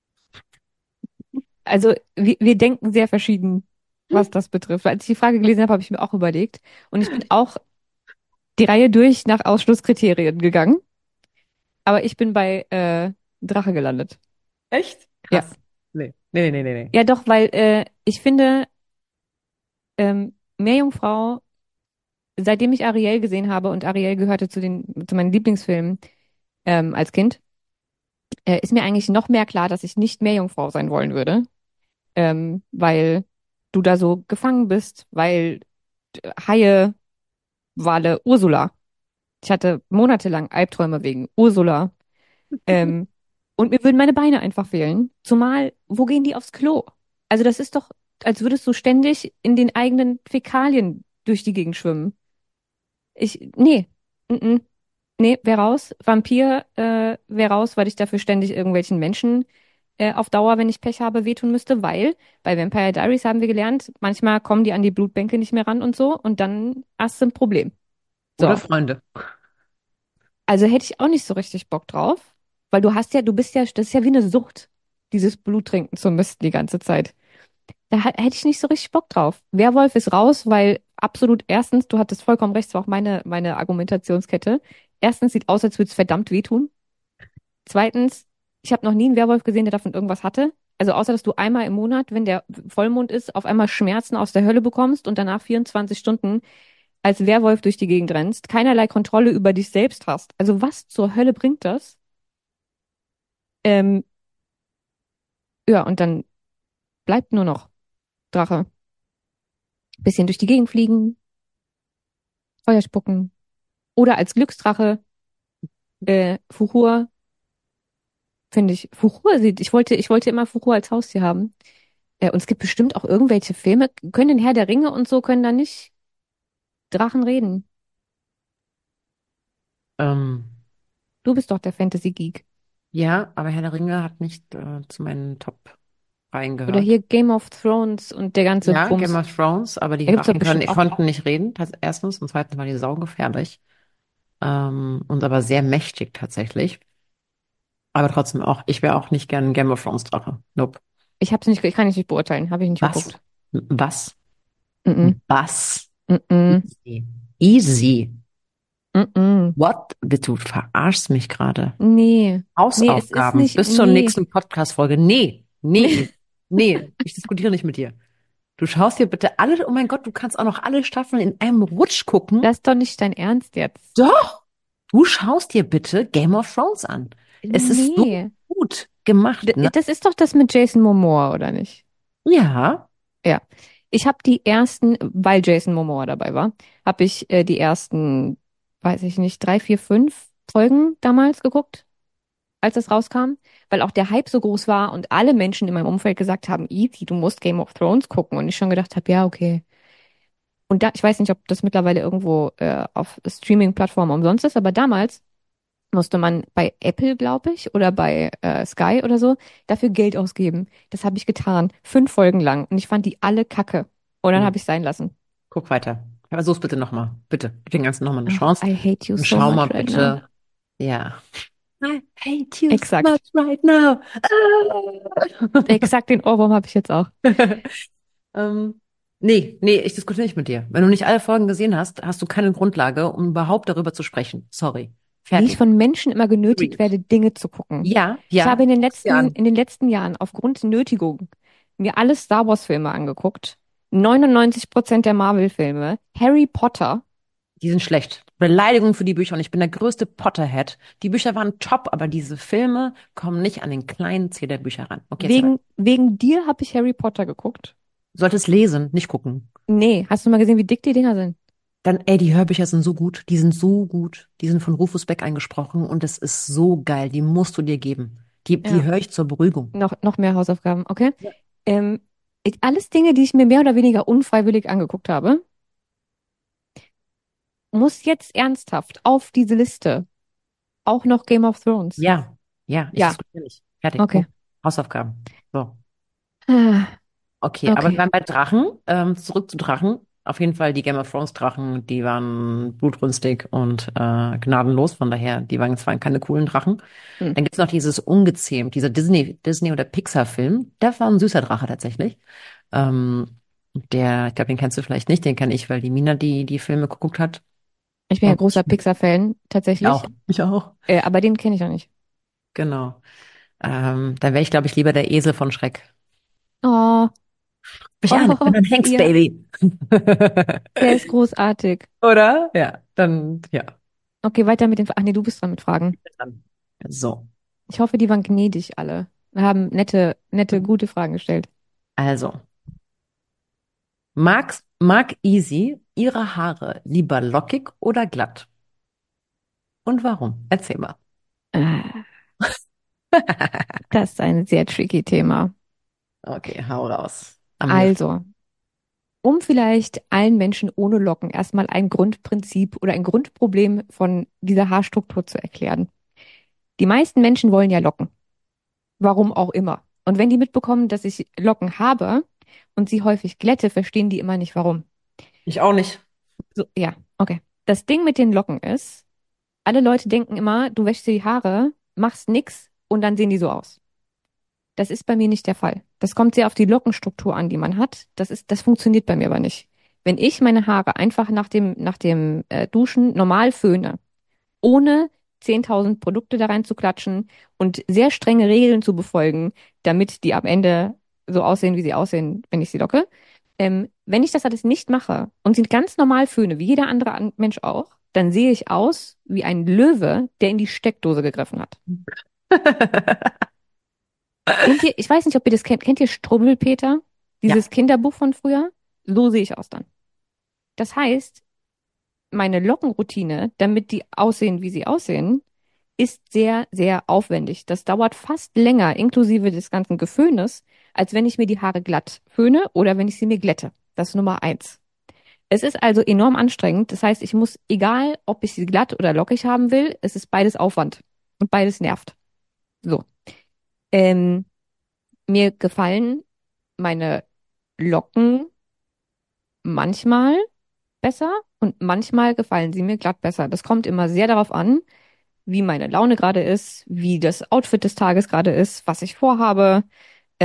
Also wir denken sehr verschieden, was das betrifft. Als ich die Frage gelesen habe, habe ich mir auch überlegt. Und ich bin auch die Reihe durch nach Ausschlusskriterien gegangen. Aber ich bin bei Drache gelandet. Echt? Ja. Krass. Nee, nee, nee, nee, nee. Ja, doch, weil ich finde, Meerjungfrau, seitdem ich Ariel gesehen habe und Ariel gehörte zu meinen Lieblingsfilmen als Kind, ist mir eigentlich noch mehr klar, dass ich nicht Meerjungfrau sein wollen würde, weil du da so gefangen bist, weil Haie, Wale, Ursula. Ich hatte monatelang Albträume wegen Ursula. Ähm, und mir würden meine Beine einfach fehlen. Zumal, wo gehen die aufs Klo? Also das ist doch, als würdest du ständig in den eigenen Fäkalien durch die Gegend schwimmen. Nee, mm, nee, wär raus. Vampir, wär raus, weil ich dafür ständig irgendwelchen Menschen auf Dauer, wenn ich Pech habe, wehtun müsste, weil bei Vampire Diaries haben wir gelernt, manchmal kommen die an die Blutbänke nicht mehr ran und so und dann hast du ein Problem. Oder So. Freunde. Also hätte ich auch nicht so richtig Bock drauf, weil du bist ja, das ist ja wie eine Sucht, dieses Bluttrinken zu müssen die ganze Zeit. Hätte ich nicht so richtig Bock drauf. Werwolf ist raus, weil absolut erstens, du hattest vollkommen recht, das war auch meine Argumentationskette. Erstens sieht aus, als würde es verdammt wehtun. Zweitens, ich habe noch nie einen Werwolf gesehen, der davon irgendwas hatte. Also außer, dass du einmal im Monat, wenn der Vollmond ist, auf einmal Schmerzen aus der Hölle bekommst und danach 24 Stunden als Werwolf durch die Gegend rennst, keinerlei Kontrolle über dich selbst hast. Also was zur Hölle bringt das? Ähm, ja, und dann bleibt nur noch Drache. Bisschen durch die Gegend fliegen, Feuer spucken. Oder als Glücksdrache, Fuchur, finde ich. Ich wollte immer Fuchur als Haustier haben. Und es gibt bestimmt auch irgendwelche Filme, können den Herr der Ringe und so, können da nicht Drachen reden. Ähm, Du bist doch der Fantasy-Geek. ja, aber Herr der Ringe hat nicht zu meinen Top-Reihen Oder gehört. hier Game of Thrones und der ganze Ja, Game Bums. of Thrones, aber die Da gibt's doch Drachen bestimmt auch. konnten nicht reden, erstens, und zweitens waren die saugefährlich. Und aber sehr mächtig tatsächlich. Aber trotzdem auch, ich wäre auch nicht gern ein Game of Thrones Drache. Nope. Ich kann ich nicht beurteilen, habe ich nicht Was? geguckt. Was? Mm -mm, Was? mm -mm. Easy. Easy. Mm-mm. What? Du verarschst mich gerade. Nee. Nee, es ist Hausaufgaben nicht, bis zur nee. nächsten Podcast-Folge. Nee, nee, nee. Ich diskutiere nicht mit dir. Du schaust dir bitte alle, oh mein Gott, du kannst auch noch alle Staffeln in einem Rutsch gucken. Das ist doch nicht dein Ernst jetzt. Doch, du schaust dir bitte Game of Thrones an. Es ist so Nee. gut gemacht, ne? Das ist doch das mit Jason Momoa, oder nicht? Ja, Ja. Ich habe die ersten, weil Jason Momoa dabei war, habe ich die ersten, weiß ich nicht, 3, 4, 5 Folgen damals geguckt, als es rauskam, weil auch der Hype so groß war und alle Menschen in meinem Umfeld gesagt haben, Easy, du musst Game of Thrones gucken. Und ich schon gedacht habe, ja, okay. Und da, ich weiß nicht, ob das mittlerweile irgendwo auf Streaming-Plattformen umsonst ist, aber damals musste man bei Apple, glaube ich, oder bei Sky oder so, dafür Geld ausgeben. Das habe ich getan, 5 Folgen lang. Und ich fand die alle kacke. Und dann hm. habe ich sein lassen. Guck weiter. Versuch's bitte nochmal. Bitte. Gib den Ganzen nochmal eine Oh, Chance. I hate you Und so schau mal much right now. bitte. Ja. I hate you so Exakt. much right now. Exakt den Ohrwurm habe ich jetzt auch. Ähm, nee, ich diskutiere nicht mit dir. Wenn du nicht alle Folgen gesehen hast, hast du keine Grundlage, um überhaupt darüber zu sprechen. Sorry. Wie ich Fertig. von Menschen immer genötigt Period. werde, Dinge zu gucken. Ja, Ich habe ja. Guck's dir an. in den letzten Jahren aufgrund Nötigung mir alle Star Wars Filme angeguckt. 99% der Marvel-Filme. Harry Potter. Die sind schlecht. Beleidigung für die Bücher und ich bin der größte Potterhead. Die Bücher waren top, aber diese Filme kommen nicht an den kleinen Zeh der Bücher ran. Okay, jetzt weiter. Wegen dir habe ich Harry Potter geguckt. Du solltest lesen, nicht gucken. Nee, hast du mal gesehen, wie dick die Dinger sind? Dann, ey, die Hörbücher sind so gut. Die sind so gut. Die sind von Rufus Beck eingesprochen und es ist so geil. Die musst du dir geben. Die Ja, höre ich zur Beruhigung. noch mehr Hausaufgaben, okay? Ja. Ähm, alles Dinge, die ich mir mehr oder weniger unfreiwillig angeguckt habe, muss jetzt ernsthaft auf diese Liste. Auch noch Game of Thrones. Ja, ja, ich Ja, diskutiere nicht. Fertig, okay. Punkt. Hausaufgaben. So. Ah, Okay, aber wir okay. waren bei Drachen. Zurück zu Drachen. Auf jeden Fall die Game of Thrones Drachen, die waren blutrünstig und gnadenlos. Von daher, die waren keine coolen Drachen. Hm. Dann gibt's noch dieses Ungezähmt, dieser Disney oder Pixar-Film. Der war ein süßer Drache tatsächlich. Ähm, ich glaube, den kennst du vielleicht nicht. Den kenne ich, weil die Mina die Filme geguckt hat. Ich bin ja Und großer Pixar-Fan, ich tatsächlich. auch. Ich auch. Aber den kenne ich noch nicht. Genau. Dann wäre ich, glaube ich, lieber der Esel von Schreck. Oh, Mich an, ich bin oh, ein ja, Hengstbaby. der ist großartig. Oder? Ja, dann, ja. Okay, weiter mit den Fragen. Ach nee, du bist dran mit Fragen. Dann. So, Ich hoffe, die waren gnädig alle. Wir haben gute Fragen gestellt. also, mag Easy ihre Haare lieber lockig oder glatt? Und warum? Erzähl mal. Äh, Das ist ein sehr tricky Thema. Okay, hau raus. Am Mikrofon. Also, um vielleicht allen Menschen ohne Locken erstmal ein Grundprinzip oder ein Grundproblem von dieser Haarstruktur zu erklären. Die meisten Menschen wollen ja Locken. Warum auch immer. Und wenn die mitbekommen, dass ich Locken habe und sie häufig glätte, verstehen die immer nicht, warum. Ich auch nicht. So, ja, okay. Das Ding mit den Locken ist, alle Leute denken immer, du wäschst dir die Haare, machst nix und dann sehen die so aus. Das ist bei mir nicht der Fall. Das kommt sehr auf die Lockenstruktur an, die man hat. Das funktioniert bei mir aber nicht. Wenn ich meine Haare einfach nach dem Duschen normal föhne, ohne 10.000 Produkte da rein zu klatschen und sehr strenge Regeln zu befolgen, damit die am Ende so aussehen, wie sie aussehen, wenn ich sie locke. Wenn ich das alles nicht mache und sie ganz normal föhne, wie jeder andere Mensch auch, dann sehe ich aus wie ein Löwe, der in die Steckdose gegriffen hat. Ich weiß nicht, ob ihr das kennt. Kennt ihr Struwwelpeter? Dieses Ja. Kinderbuch von früher? So sehe ich aus dann. Das heißt, meine Lockenroutine, damit die aussehen, wie sie aussehen, ist sehr, sehr aufwendig. Das dauert fast länger, inklusive des ganzen Geföhnes, als wenn ich mir die Haare glatt föhne oder wenn ich sie mir glätte. Das ist Nummer eins. Es ist also enorm anstrengend. Das heißt, ich muss, egal ob ich sie glatt oder lockig haben will, es ist beides Aufwand und beides nervt. So. Ähm, Mir gefallen meine Locken manchmal besser und manchmal gefallen sie mir glatt besser. Das kommt immer sehr darauf an, wie meine Laune gerade ist, wie das Outfit des Tages gerade ist, was ich vorhabe,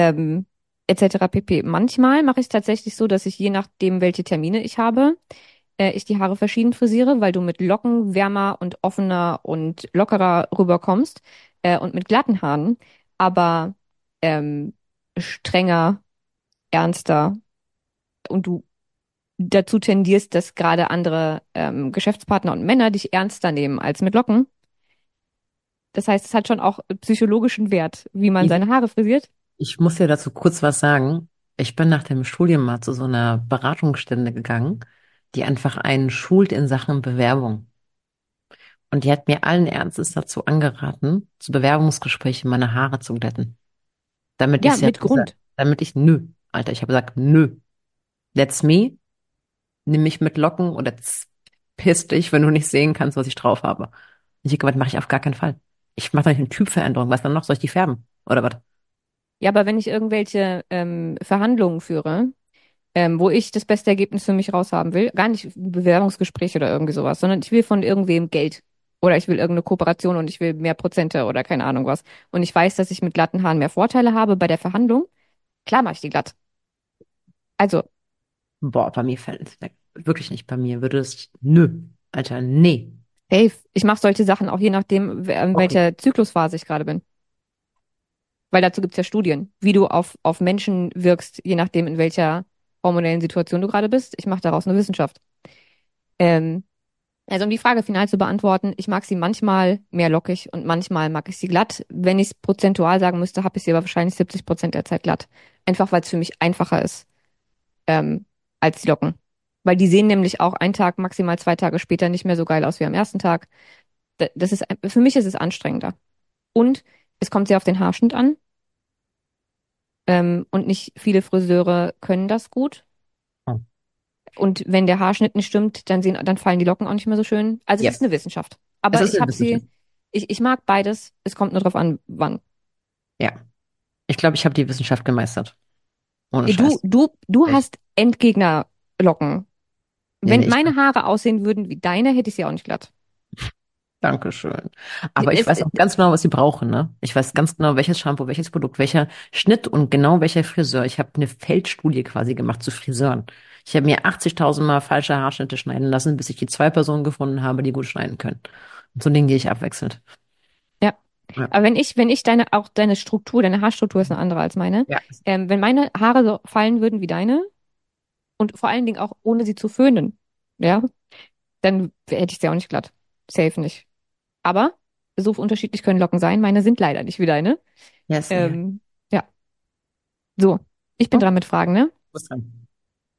etc. pp. Manchmal mache ich es tatsächlich so, dass ich je nachdem, welche Termine ich habe, ich die Haare verschieden frisiere, weil du mit Locken wärmer und offener und lockerer rüberkommst und mit glatten Haaren, aber ähm, strenger, ernster und du dazu tendierst, dass gerade andere Geschäftspartner und Männer dich ernster nehmen als mit Locken. Das heißt, es hat schon auch psychologischen Wert, wie man seine Easy. Haare frisiert. Ich muss dir dazu kurz was sagen. Ich bin nach dem Studium mal zu so einer Beratungsstelle gegangen, die einfach einen schult in Sachen Bewerbung. Und die hat mir allen Ernstes dazu angeraten, zu Bewerbungsgesprächen meine Haare zu glätten. Damit ich Ja, mit seriöser, Grund. damit ich, nö, Alter, ich habe gesagt, nö, that's me, nimm mich mit Locken oder piss dich, wenn du nicht sehen kannst, was ich drauf habe. Ich habe gemeint, mache ich auf gar keinen Fall. Ich mache doch nicht eine Typveränderung. Was dann noch? Soll ich die färben? Oder was? Ja, aber wenn ich irgendwelche Verhandlungen führe, wo ich das beste Ergebnis für mich raushaben will, gar nicht Bewerbungsgespräch oder irgendwie sowas, sondern ich will von irgendwem Geld oder ich will irgendeine Kooperation und ich will mehr Prozente oder keine Ahnung was. Und ich weiß, dass ich mit glatten Haaren mehr Vorteile habe bei der Verhandlung. Klar mache ich die glatt. Also, Boah, bei mir fällt es weg. Wirklich nicht. Bei mir würde es, nö, Alter, nee. safe. Ich mache solche Sachen auch je nachdem, in Okay. welcher Zyklusphase ich gerade bin. Weil dazu gibt's ja Studien, wie du auf Menschen wirkst, je nachdem, in welcher hormonellen Situation du gerade bist. Ich mache daraus eine Wissenschaft. Ähm, Also um die Frage final zu beantworten, ich mag sie manchmal mehr lockig und manchmal mag ich sie glatt. Wenn ich es prozentual sagen müsste, habe ich sie aber wahrscheinlich 70% der Zeit glatt. Einfach weil es für mich einfacher ist als die Locken. Weil die sehen nämlich auch einen Tag, maximal 2 Tage später nicht mehr so geil aus wie am ersten Tag. Das ist, für mich ist es anstrengender. Und es kommt sehr auf den Haarschnitt an. Und nicht viele Friseure können das gut. Oh. Und wenn der Haarschnitt nicht stimmt, dann fallen die Locken auch nicht mehr so schön. Also es ist Yes. eine Wissenschaft. Es Aber ist ich eine habe Wissenschaft. ich mag beides. Es kommt nur drauf an, wann. Ja. Ich glaube, ich habe die Wissenschaft gemeistert. Ohne Scheiß. Du Echt. hast Endgegnerlocken. Nee, nee, Wenn meine Haare aussehen würden wie deine, hätte ich sie auch nicht glatt. Dankeschön. Aber ich Es, weiß auch ganz genau, was sie brauchen, ne? Ich weiß ganz genau, welches Shampoo, welches Produkt, welcher Schnitt und genau welcher Friseur. Ich habe eine Feldstudie quasi gemacht zu Friseuren. Ich habe mir 80.000 Mal falsche Haarschnitte schneiden lassen, bis ich die zwei Personen gefunden habe, die gut schneiden können. Und so Dinge gehe ich abwechselnd. ja. Ja. Aber wenn ich auch deine Struktur, deine Haarstruktur ist eine andere als meine. Ja. Wenn meine Haare so fallen würden wie deine und vor allen Dingen auch ohne sie zu föhnen, ja, dann hätte ich sie auch nicht glatt. Safe nicht. Aber so unterschiedlich können Locken sein. Meine sind leider nicht wie deine. Yes, ja. Ähm, ja, so. Ich bin Oh, dran mit Fragen, ne? was dran?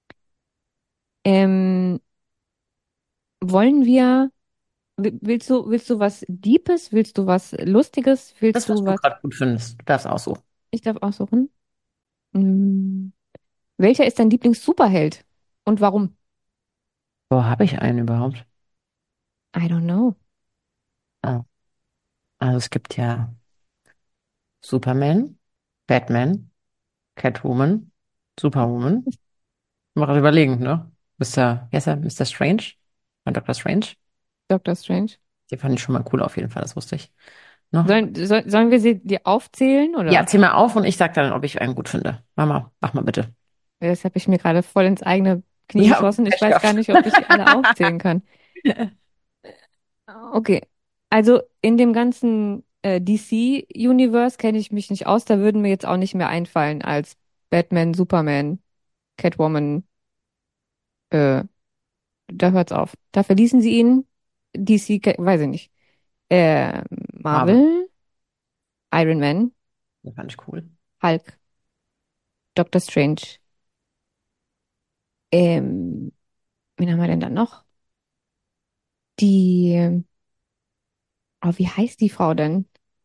Ähm, wollen wir, willst du was Deepes? Willst du was Lustiges? Willst Das, was du du was, gerade gut findest. Du darfst aussuchen. ich darf aussuchen. Hm, welcher ist dein Lieblings-Superheld? Und warum? Wo habe ich einen überhaupt? I don't know. Ah, also es gibt ja Superman, Batman, Catwoman, Superwoman. Mal gerade überlegen, ne? Wie heißt er? Mr. Strange? Von Dr. Strange? Doctor Strange. Die fand ich schon mal cool auf jeden Fall, das wusste ich. Noch? Sollen wir sie dir aufzählen Ja, oder? zieh mal auf und ich sag dann, ob ich einen gut finde. Mama, mach mal bitte. Das habe ich mir gerade voll ins eigene Knie Ja, geschossen. Ich Pech weiß gar gehabt. nicht, ob ich sie alle aufzählen kann. Okay. Also in dem ganzen DC-Universe kenne ich mich nicht aus. Da würden mir jetzt auch nicht mehr einfallen als Batman, Superman, Catwoman. Äh, da hört's auf. Da verließen sie ihn. DC, weiß ich nicht. Marvel, Marvel, Iron Man, den fand ich cool. Hulk, Doctor Strange. Ähm, wen haben wir denn dann noch? Die, oh, wie heißt die Frau denn?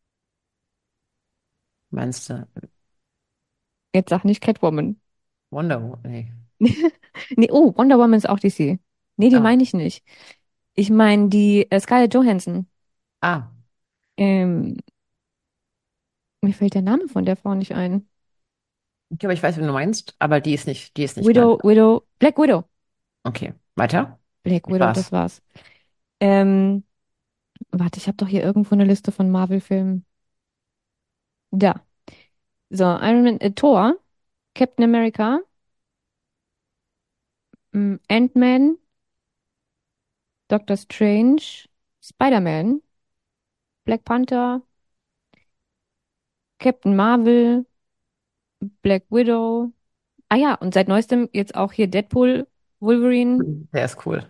Meinst du Jetzt sag nicht Catwoman. Wonder Woman? Nee. Nee, oh, Wonder Woman ist auch DC. Nee, die Ah, meine ich nicht. Ich meine die Scarlett Johansson. ah. Ähm, mir fällt der Name von der Frau nicht ein. Ich glaube, ich weiß, wen du meinst, aber die ist nicht mein. Black Widow. Okay, weiter. Black Das Widow, das war's. war's. Ähm, warte, ich habe doch hier irgendwo eine Liste von Marvel-Filmen. Da. So, Iron Man, Thor, Captain America, Ant-Man, Doctor Strange, Spider-Man, Black Panther, Captain Marvel, Black Widow. Ah ja, und seit neuestem jetzt auch hier Deadpool, Wolverine. Der ist cool.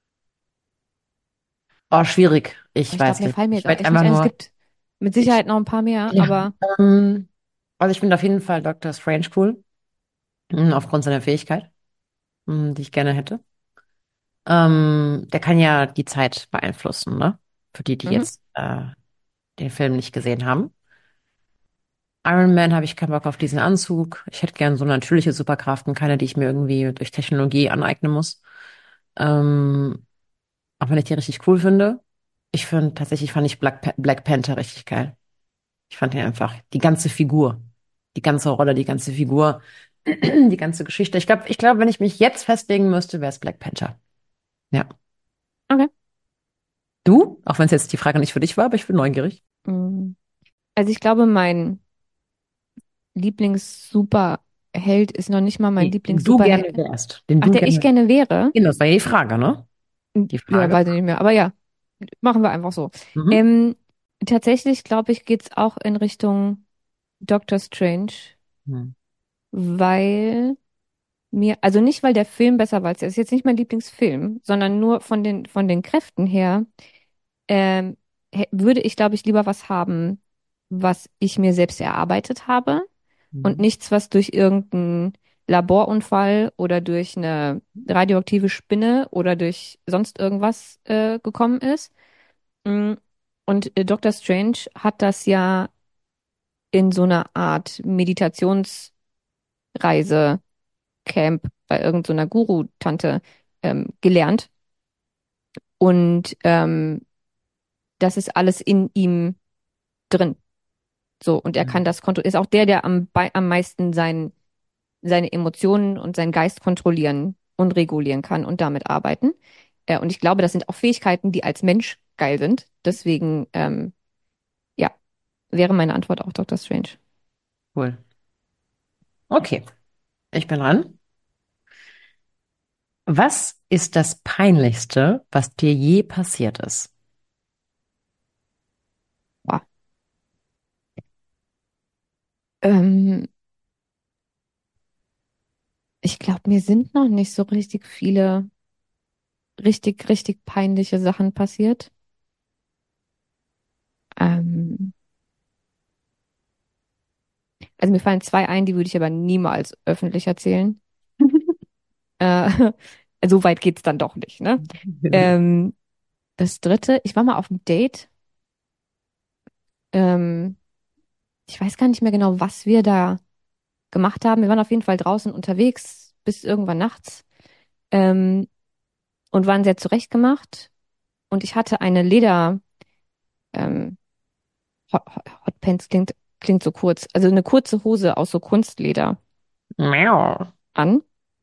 Oh, schwierig. Aber Ich ich glaube, weiß mir nicht. fallen mir Ich jetzt auch werde echt nicht einfach ein. Es nur. gibt mit Ich, Sicherheit noch ein paar mehr, ja. aber Ähm, also ich finde auf jeden Fall Dr. Strange cool. Aufgrund seiner Fähigkeit, die ich gerne hätte. Der kann ja die Zeit beeinflussen, ne? Für die, die mhm. jetzt den Film nicht gesehen haben. Iron Man habe ich keinen Bock auf diesen Anzug. Ich hätte gern so natürliche Superkraft und keine, die ich mir irgendwie durch Technologie aneignen muss. Ähm, auch wenn ich die richtig cool finde. Tatsächlich fand ich Black Panther richtig geil. Ich fand ihn einfach, die ganze Figur, die ganze Rolle, die ganze Figur, die ganze Geschichte. Ich glaube, wenn ich mich jetzt festlegen müsste, wäre es Black Panther. Ja. Okay. Du? Auch wenn es jetzt die Frage nicht für dich war, aber ich bin neugierig. Mm. Also ich glaube, mein Lieblings-Superheld ist noch nicht mal mein Nee, den du Lieblings-Superheld. gerne wärst. Den Ach, du der ich gerne. gerne wäre? Genau, das war ja die Frage, ne? Die Ja, Frage. weiß ich nicht mehr. Aber ja, machen wir einfach so. Mhm. Ähm, tatsächlich, glaube ich, geht's auch in Richtung Doctor Strange, Hm. weil also nicht, weil der Film besser war als er ist jetzt nicht mein Lieblingsfilm, sondern nur von den Kräften her, ähm, würde ich, glaube ich, lieber was haben, was ich mir selbst erarbeitet habe und Mhm. nichts, was durch irgendeinen Laborunfall oder durch eine radioaktive Spinne oder durch sonst irgendwas gekommen ist. Mm. Und Dr. Strange hat das ja in so einer Art Meditationsreise, Camp bei irgendeiner Guru-Tante gelernt. Und das ist alles in ihm drin. So, und er kann das kontrollieren. Ist auch der am meisten seine Emotionen und seinen Geist kontrollieren und regulieren kann und damit arbeiten. Und ich glaube, das sind auch Fähigkeiten, die als Mensch geil sind. Deswegen, ja, wäre meine Antwort auch Dr. Strange. Cool. Okay, ich bin dran. Was ist das Peinlichste, was dir je passiert ist? Boah. Ähm, ich glaube, mir sind noch nicht so richtig viele richtig peinliche Sachen passiert. Ähm, also mir fallen zwei ein, die würde ich aber niemals öffentlich erzählen. Äh, so weit geht's dann doch nicht, ne? Ähm, das dritte, ich war mal auf einem Date. Ähm, ich weiß gar nicht mehr genau, was wir da gemacht haben. Wir waren auf jeden Fall draußen unterwegs bis irgendwann nachts ähm, und waren sehr zurechtgemacht. Und ich hatte eine ähm, Hotpants klingt so kurz, also eine kurze Hose aus so Kunstleder Miau. an.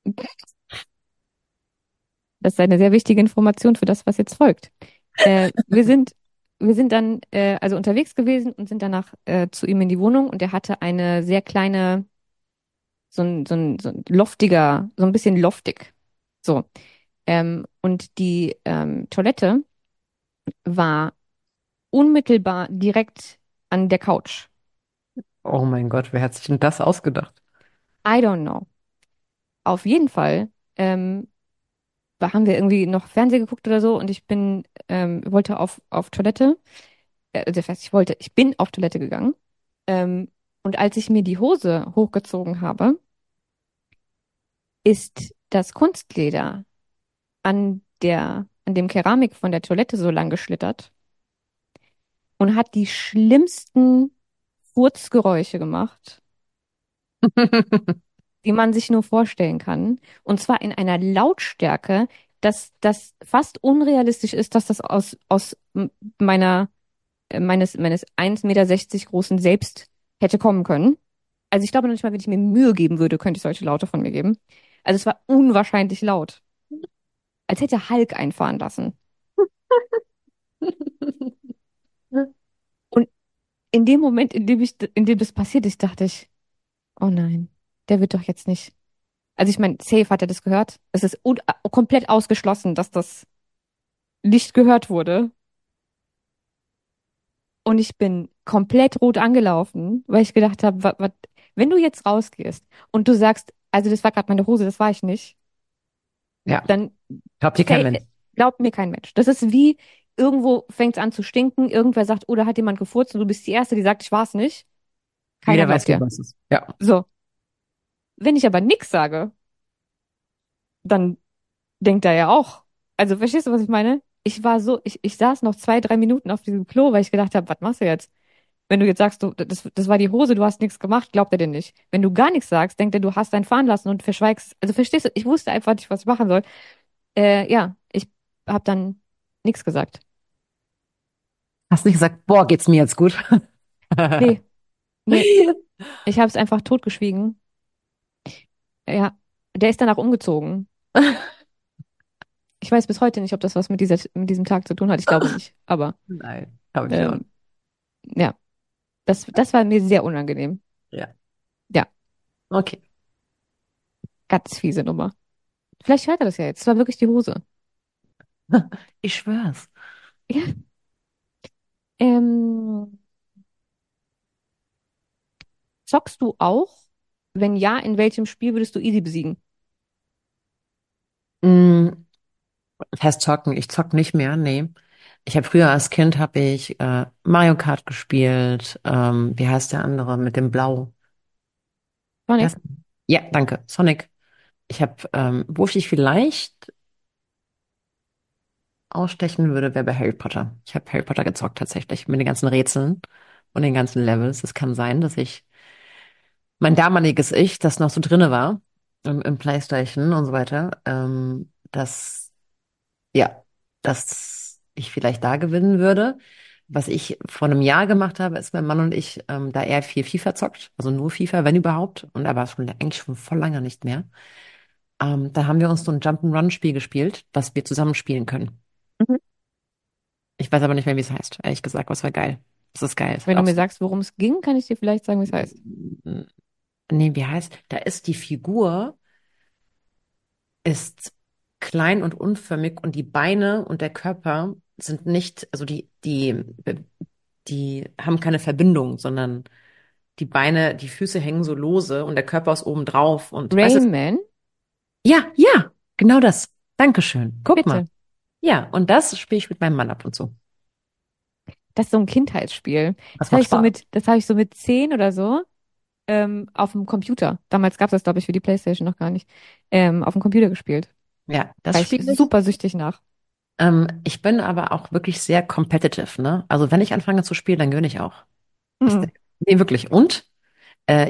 Das ist eine sehr wichtige Information für das, was jetzt folgt. Äh, wir sind, wir sind dann also unterwegs gewesen und sind danach zu ihm in die Wohnung und er hatte eine sehr kleine, so ein loftiger, so ein bisschen loftig. So. Und die Toilette war unmittelbar direkt an der Couch. Oh mein Gott, wer hat sich denn das ausgedacht? I don't know. Auf jeden Fall haben wir irgendwie noch Fernsehen geguckt oder so und wollte auf Toilette. Das heißt, ich bin auf Toilette gegangen. Und als ich mir die Hose hochgezogen habe, ist das Kunstleder an dem Keramik von der Toilette so lang geschlittert und hat die schlimmsten Furzgeräusche gemacht, die man sich nur vorstellen kann. Und zwar in einer Lautstärke, dass das fast unrealistisch ist, dass das aus meiner, meines 1,60 Meter großen Selbst hätte kommen können. Also ich glaube noch nicht mal, wenn ich mir Mühe geben würde, könnte ich solche Laute von mir geben. Also es war unwahrscheinlich laut. Als hätte Hulk einfahren lassen. Und in dem Moment, in dem das passiert ist, dachte ich, oh nein, der wird doch jetzt nicht. Also ich meine, safe hat er das gehört. Es ist komplett ausgeschlossen, dass das nicht gehört wurde. Und ich bin komplett rot angelaufen, weil ich gedacht habe, wenn du jetzt rausgehst und du sagst, also das war gerade meine Hose, das war ich nicht, Ja, dann glaubt dir kein say, Mensch. glaubt mir kein Mensch. Das ist wie, irgendwo fängt es an zu stinken, irgendwer sagt, oh, da hat jemand gefurzt und du bist die Erste, die sagt, ich war's nicht. Keiner Jeder weiß, glaubt du dir. warst es. Ja. So, wenn ich aber nix sage, dann denkt er ja auch. Also verstehst du, was ich meine? Ich saß noch 2, 3 Minuten auf diesem Klo, weil ich gedacht habe, was machst du jetzt? Wenn du jetzt sagst, das war die Hose, du hast nichts gemacht, glaubt er dir nicht. Wenn du gar nichts sagst, denkt er, du hast deinen fahren lassen und verschweigst. Also verstehst du, ich wusste einfach nicht, was ich machen soll. Ja, ich habe dann nichts gesagt. Hast nicht gesagt, boah, geht's mir jetzt gut. Nee, nee, ich habe es einfach totgeschwiegen. Ja, der ist danach umgezogen. Ich weiß bis heute nicht, ob das was mit diesem Tag zu tun hat. Ich glaube nicht. Aber Nein, habe ich auch. ähm, ja, das war mir sehr unangenehm. Ja, Ja, okay. ganz fiese Nummer. Vielleicht hört er das ja jetzt. Es war wirklich die Hose. Ich schwör's. Ja. Ähm, Zockst du auch? Wenn ja, in welchem Spiel würdest du Easy besiegen? Mm, Fest zocken. Ich zock nicht mehr, nee. Ich habe früher als Kind habe ich Mario Kart gespielt. Wie heißt der andere mit dem Blau? Wie Sonic? heißt... Ja, danke. Sonic. Ich habe, wo ich dich vielleicht ausstechen würde, wäre bei Harry Potter. Ich habe Harry Potter gezockt tatsächlich mit den ganzen Rätseln und den ganzen Levels. Es kann sein, dass ich mein damaliges Ich, das noch so drinne war im PlayStation und so weiter, ja, dass ich vielleicht da gewinnen würde. Was ich vor einem Jahr gemacht habe, ist mein Mann und ich da eher viel FIFA zockt, also nur FIFA, wenn überhaupt, und aber schon eigentlich schon voll lange nicht mehr. Da haben wir uns so ein Jump'n'Run-Spiel gespielt, was wir zusammen spielen können. Mhm. Ich weiß aber nicht mehr, wie es heißt, ehrlich gesagt, was war geil. Das ist geil. Wenn du mir Absolut. sagst, worum es ging, kann ich dir vielleicht sagen, wie es heißt. Nee, wie heißt? Da ist die Figur ist klein und unförmig und die Beine und der Körper sind nicht, also die haben keine Verbindung, sondern die Beine, die Füße hängen so lose und der Körper ist oben drauf und weißt du, Rayman? ja, ja, genau das. Dankeschön. Guck mal. Bitte. Ja, und das spiele ich mit meinem Mann ab und zu. Das ist so ein Kindheitsspiel. Das macht Spaß. Das habe ich so mit 10 oder so auf dem Computer. Damals gab es das, glaube ich, für die PlayStation noch gar nicht. Auf dem Computer gespielt. Ja, das War ich spiele ich. super süchtig nach. Ich bin aber auch wirklich sehr competitive, ne? Also wenn ich anfange zu spielen, dann gewinne ich auch. Ich, Mhm. nee, wirklich. Und Äh,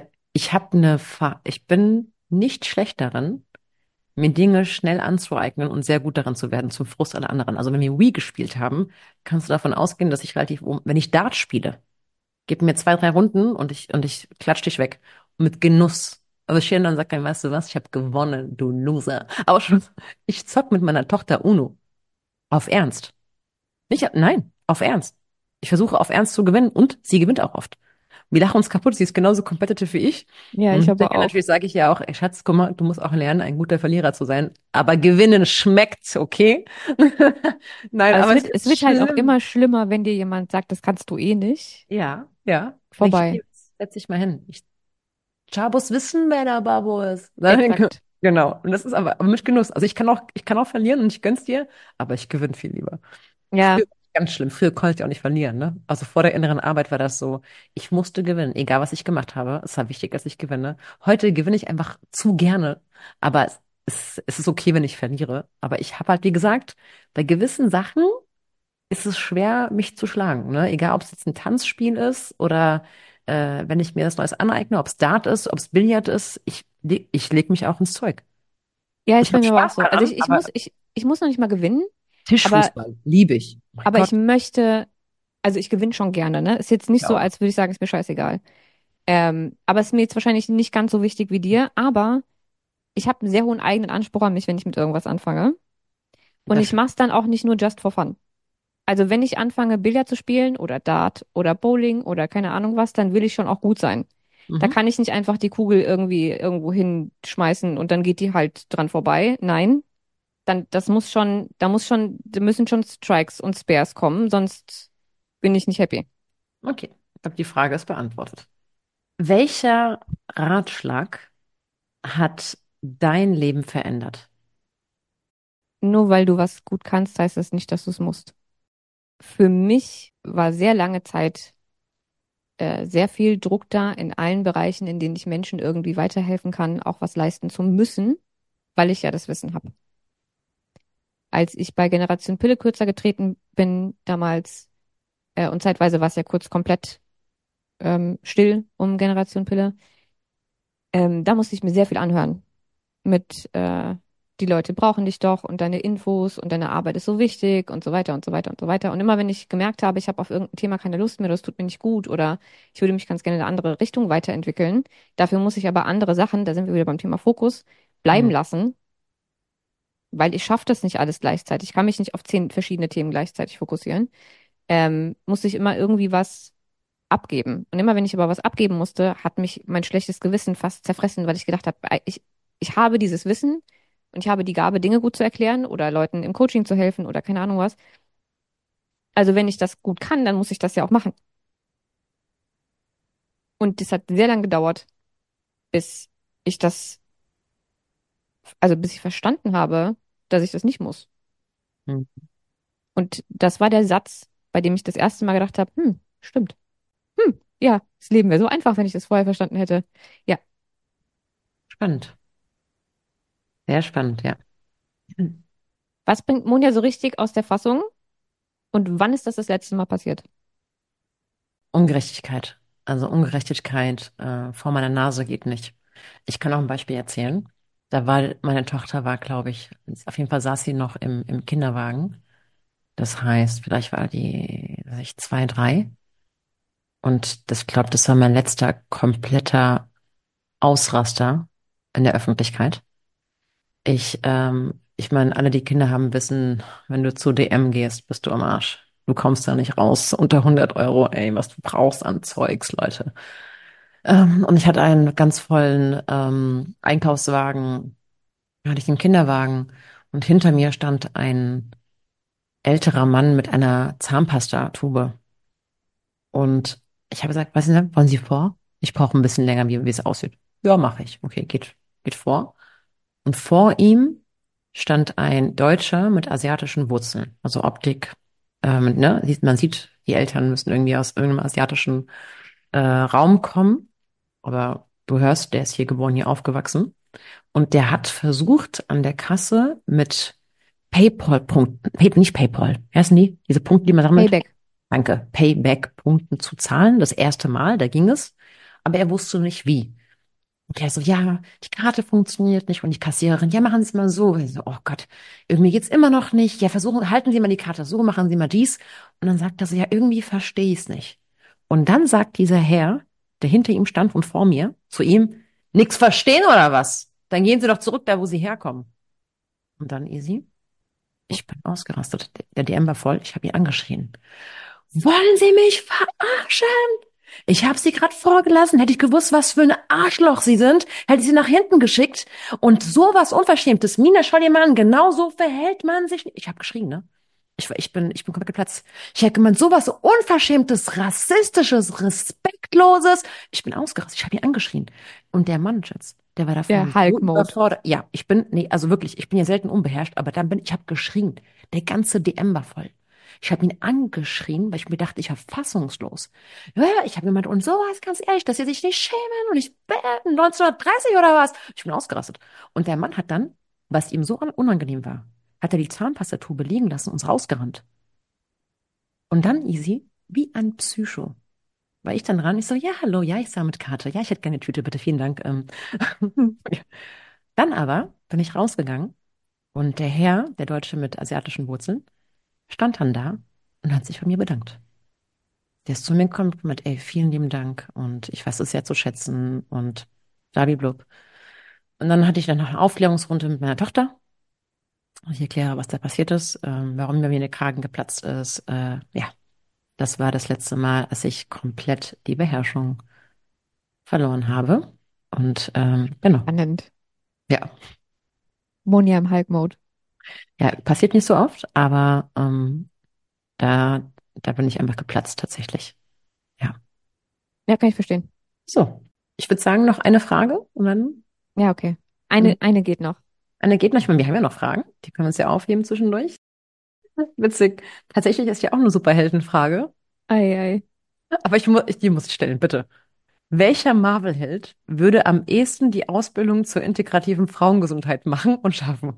ich bin nicht schlecht darin, mir Dinge schnell anzueignen und sehr gut darin zu werden, zum Frust aller anderen. Also wenn wir Wii gespielt haben, kannst du davon ausgehen, dass ich wenn ich Dart spiele, gib mir 2, 3 Runden und ich klatsch dich weg. Mit Genuss. Aber ich stehe dann und sage dann, weißt du was, ich habe gewonnen, du Loser. Aber schon, ich zock mit meiner Tochter Uno. Auf Ernst. Nicht, nein, auf Ernst. Ich versuche auf Ernst zu gewinnen und sie gewinnt auch oft. Wir lachen uns kaputt. Sie ist genauso competitive wie ich. Ja, Und ich aber hinterher auch. natürlich sage ich ja auch, ey Schatz, guck mal, du musst auch lernen, ein guter Verlierer zu sein. Aber gewinnen schmeckt, okay? Nein, Aber aber es es ist wird halt auch schlimm. immer schlimmer, wenn dir jemand sagt, das kannst du eh nicht. Ja, ja. Denke ich, Vorbei. okay, setz dich mal hin. Chabos wissen, wer der Babo ist. Exakt. Genau. Und das ist aber mit Genuss. Also ich kann auch verlieren und ich gönn's dir, aber ich gewinne viel lieber. Früher Ja, war ich ganz schlimm. Früher konnte ich auch nicht verlieren, ne? Also vor der inneren Arbeit war das so, ich musste gewinnen, egal was ich gemacht habe. Es war wichtig, dass ich gewinne. Heute gewinne ich einfach zu gerne, aber es ist okay, wenn ich verliere. Aber ich habe halt, wie gesagt, bei gewissen Sachen ist es schwer, mich zu schlagen, ne? Egal, ob es jetzt ein Tanzspiel ist oder wenn ich mir das Neues aneigne, ob es Dart ist, ob es Billard ist, ich leg mich auch ins Zeug. ja, ist Ich bei habe mir aber auch Spaß so. Also daran, aber ich muss noch nicht mal gewinnen, aber, Tischfußball liebe ich. Oh mein aber ich Gott. möchte, also ich gewinne schon gerne, ne? Ist jetzt nicht so, Ja. als würde ich sagen, ist mir scheißegal. Aber ist mir jetzt wahrscheinlich nicht ganz so wichtig wie dir, aber ich habe einen sehr hohen eigenen Anspruch an mich, wenn ich mit irgendwas anfange. Und Das ich mache stimmt. es dann auch nicht nur just for fun. Also wenn ich anfange, Billard zu spielen oder Dart oder Bowling oder keine Ahnung was, dann will ich schon auch gut sein. Da Mhm. kann ich nicht einfach die Kugel irgendwie irgendwo hinschmeißen und dann geht die halt dran vorbei. Nein, dann, da müssen schon Strikes und Spares kommen, sonst bin ich nicht happy. Okay, ich glaube, die Frage ist beantwortet. Welcher Ratschlag hat dein Leben verändert? Nur weil du was gut kannst, heißt das nicht, dass du es musst. Für mich war sehr lange Zeit sehr viel Druck da in allen Bereichen, in denen ich Menschen irgendwie weiterhelfen kann, auch was leisten zu müssen, weil ich ja das Wissen habe. Als ich bei Generation Pille kürzer getreten bin damals, und zeitweise war es ja kurz komplett still um Generation Pille, da musste ich mir sehr viel anhören mit die Leute brauchen dich doch und deine Infos und deine Arbeit ist so wichtig und so weiter und so weiter und so weiter. Und immer wenn ich gemerkt habe, ich habe auf irgendein Thema keine Lust mehr, das tut mir nicht gut oder ich würde mich ganz gerne in eine andere Richtung weiterentwickeln, dafür muss ich aber andere Sachen, da sind wir wieder beim Thema Fokus, bleiben Hm. lassen, weil ich schaffe das nicht alles gleichzeitig. Ich kann mich nicht auf 10 verschiedene Themen gleichzeitig fokussieren. Musste ich immer irgendwie was abgeben. Und immer wenn ich aber was abgeben musste, hat mich mein schlechtes Gewissen fast zerfressen, weil ich gedacht habe, ich habe dieses Wissen und ich habe die Gabe, Dinge gut zu erklären oder Leuten im Coaching zu helfen oder keine Ahnung was. Also wenn ich das gut kann, dann muss ich das ja auch machen. Und das hat sehr lange gedauert, bis ich das, also bis ich verstanden habe, dass ich das nicht muss. Hm. Und das war der Satz, bei dem ich das erste Mal gedacht habe, stimmt. Ja, das Leben wäre so einfach, wenn ich das vorher verstanden hätte. Ja, Spannend. Sehr spannend, ja. Hm. was bringt Monja so richtig aus der Fassung? Und wann ist das letzte Mal passiert? Ungerechtigkeit. Also Ungerechtigkeit vor meiner Nase geht nicht. Ich kann auch ein Beispiel erzählen. Meine Tochter war, glaube ich, auf jeden Fall saß sie noch im Kinderwagen. Das heißt, vielleicht war die, weiß ich, 2, 3. Und das, glaube, das war mein letzter kompletter Ausraster in der Öffentlichkeit. Ich meine, alle, die Kinder haben, wissen, wenn du zu DM gehst, bist du am Arsch. Du kommst da nicht raus unter 100 Euro, ey, was du brauchst an Zeugs, Leute. Und ich hatte einen ganz vollen Einkaufswagen, hatte ich einen Kinderwagen und hinter mir stand ein älterer Mann mit einer Zahnpastatube. Und ich habe gesagt, was ist denn, wollen Sie vor? Ich brauche ein bisschen länger, wie es aussieht. Ja, mache ich. Okay, geht vor. Und vor ihm stand ein Deutscher mit asiatischen Wurzeln, also Optik. Ne? Man sieht, die Eltern müssen irgendwie aus irgendeinem asiatischen Raum kommen. Aber du hörst, der ist hier geboren, hier aufgewachsen. Und der hat versucht, an der Kasse mit PayPal-Punkten, nicht PayPal, wie heißen die? Diese Punkte, die man sammelt? Payback. Danke, Payback-Punkten zu zahlen. Das erste Mal, da ging es. Aber er wusste nicht wie. Und er so, ja, die Karte funktioniert nicht. Und die Kassiererin, ja, machen Sie es mal so. Und ich so, oh Gott, irgendwie geht's immer noch nicht. Ja, halten Sie mal die Karte so, machen Sie mal dies. Und dann sagt er so, ja, irgendwie verstehe ich es nicht. Und dann sagt dieser Herr, der hinter ihm stand und vor mir, zu ihm, nix verstehen oder was? Dann gehen Sie doch zurück da, wo Sie herkommen. Und dann, Easy, ich bin ausgerastet. Der DM war voll. Ich habe ihn angeschrien. Wollen Sie mich verarschen? Ich habe Sie gerade vorgelassen. Hätte ich gewusst, was für ein Arschloch Sie sind, hätte ich Sie nach hinten geschickt. Und sowas Unverschämtes. Mina, schau dir mal an. Genau so verhält man sich. Ich habe geschrien, ne? Ich bin komplett geplatzt. Ich hätte gemeint, sowas Unverschämtes, Rassistisches, Respektloses. Ich bin ausgerastet. Ich habe ihn angeschrien. Und der Mann, Schatz, der war Der davon so Hulk-Mode. überfordert. Ja, nee, also wirklich, ich bin ja selten unbeherrscht, aber ich habe geschrien. Der ganze DM war voll. Ich habe ihn angeschrien, weil ich mir dachte, ich war fassungslos. Ja, ja, ich habe gemeint, und sowas, ganz ehrlich, dass sie sich nicht schämen und ich, 1930 oder was? Ich bin ausgerastet. Und der Mann hat dann, was ihm so unangenehm war, hat er die Zahnpastatube liegen lassen und ist rausgerannt. Und dann, Easy, wie ein Psycho, war ich dann dran. Ich so, ja, hallo, ja, ich sah mit Karte. Ja, ich hätte gerne eine Tüte, bitte, vielen Dank. Dann aber bin ich rausgegangen und der Herr, der Deutsche mit asiatischen Wurzeln, stand dann da und hat sich bei mir bedankt. Der ist zu mir gekommen mit, ey, vielen lieben Dank und ich weiß es sehr zu schätzen und blablabla. Und dann hatte ich dann noch eine Aufklärungsrunde mit meiner Tochter. Ich erkläre, was da passiert ist, warum bei mir der Kragen geplatzt ist. Ja, das war das letzte Mal, als ich komplett die Beherrschung verloren habe. Und genau, Spannend. ja, Monja im Hulk-Mode. Ja, passiert nicht so oft, aber da, da bin ich einfach geplatzt tatsächlich. Ja. Ja, kann ich verstehen. So, ich würde sagen, noch eine Frage und dann Ja, okay. hm, Eine geht noch. Anne geht noch. Ich meine, wir haben ja noch Fragen, die können wir uns ja aufheben zwischendurch. Witzig. Tatsächlich ist ja auch eine Superheldenfrage, Ei, ei. aber die muss ich stellen, bitte. Welcher Marvel-Held würde am ehesten die Ausbildung zur integrativen Frauengesundheit machen und schaffen?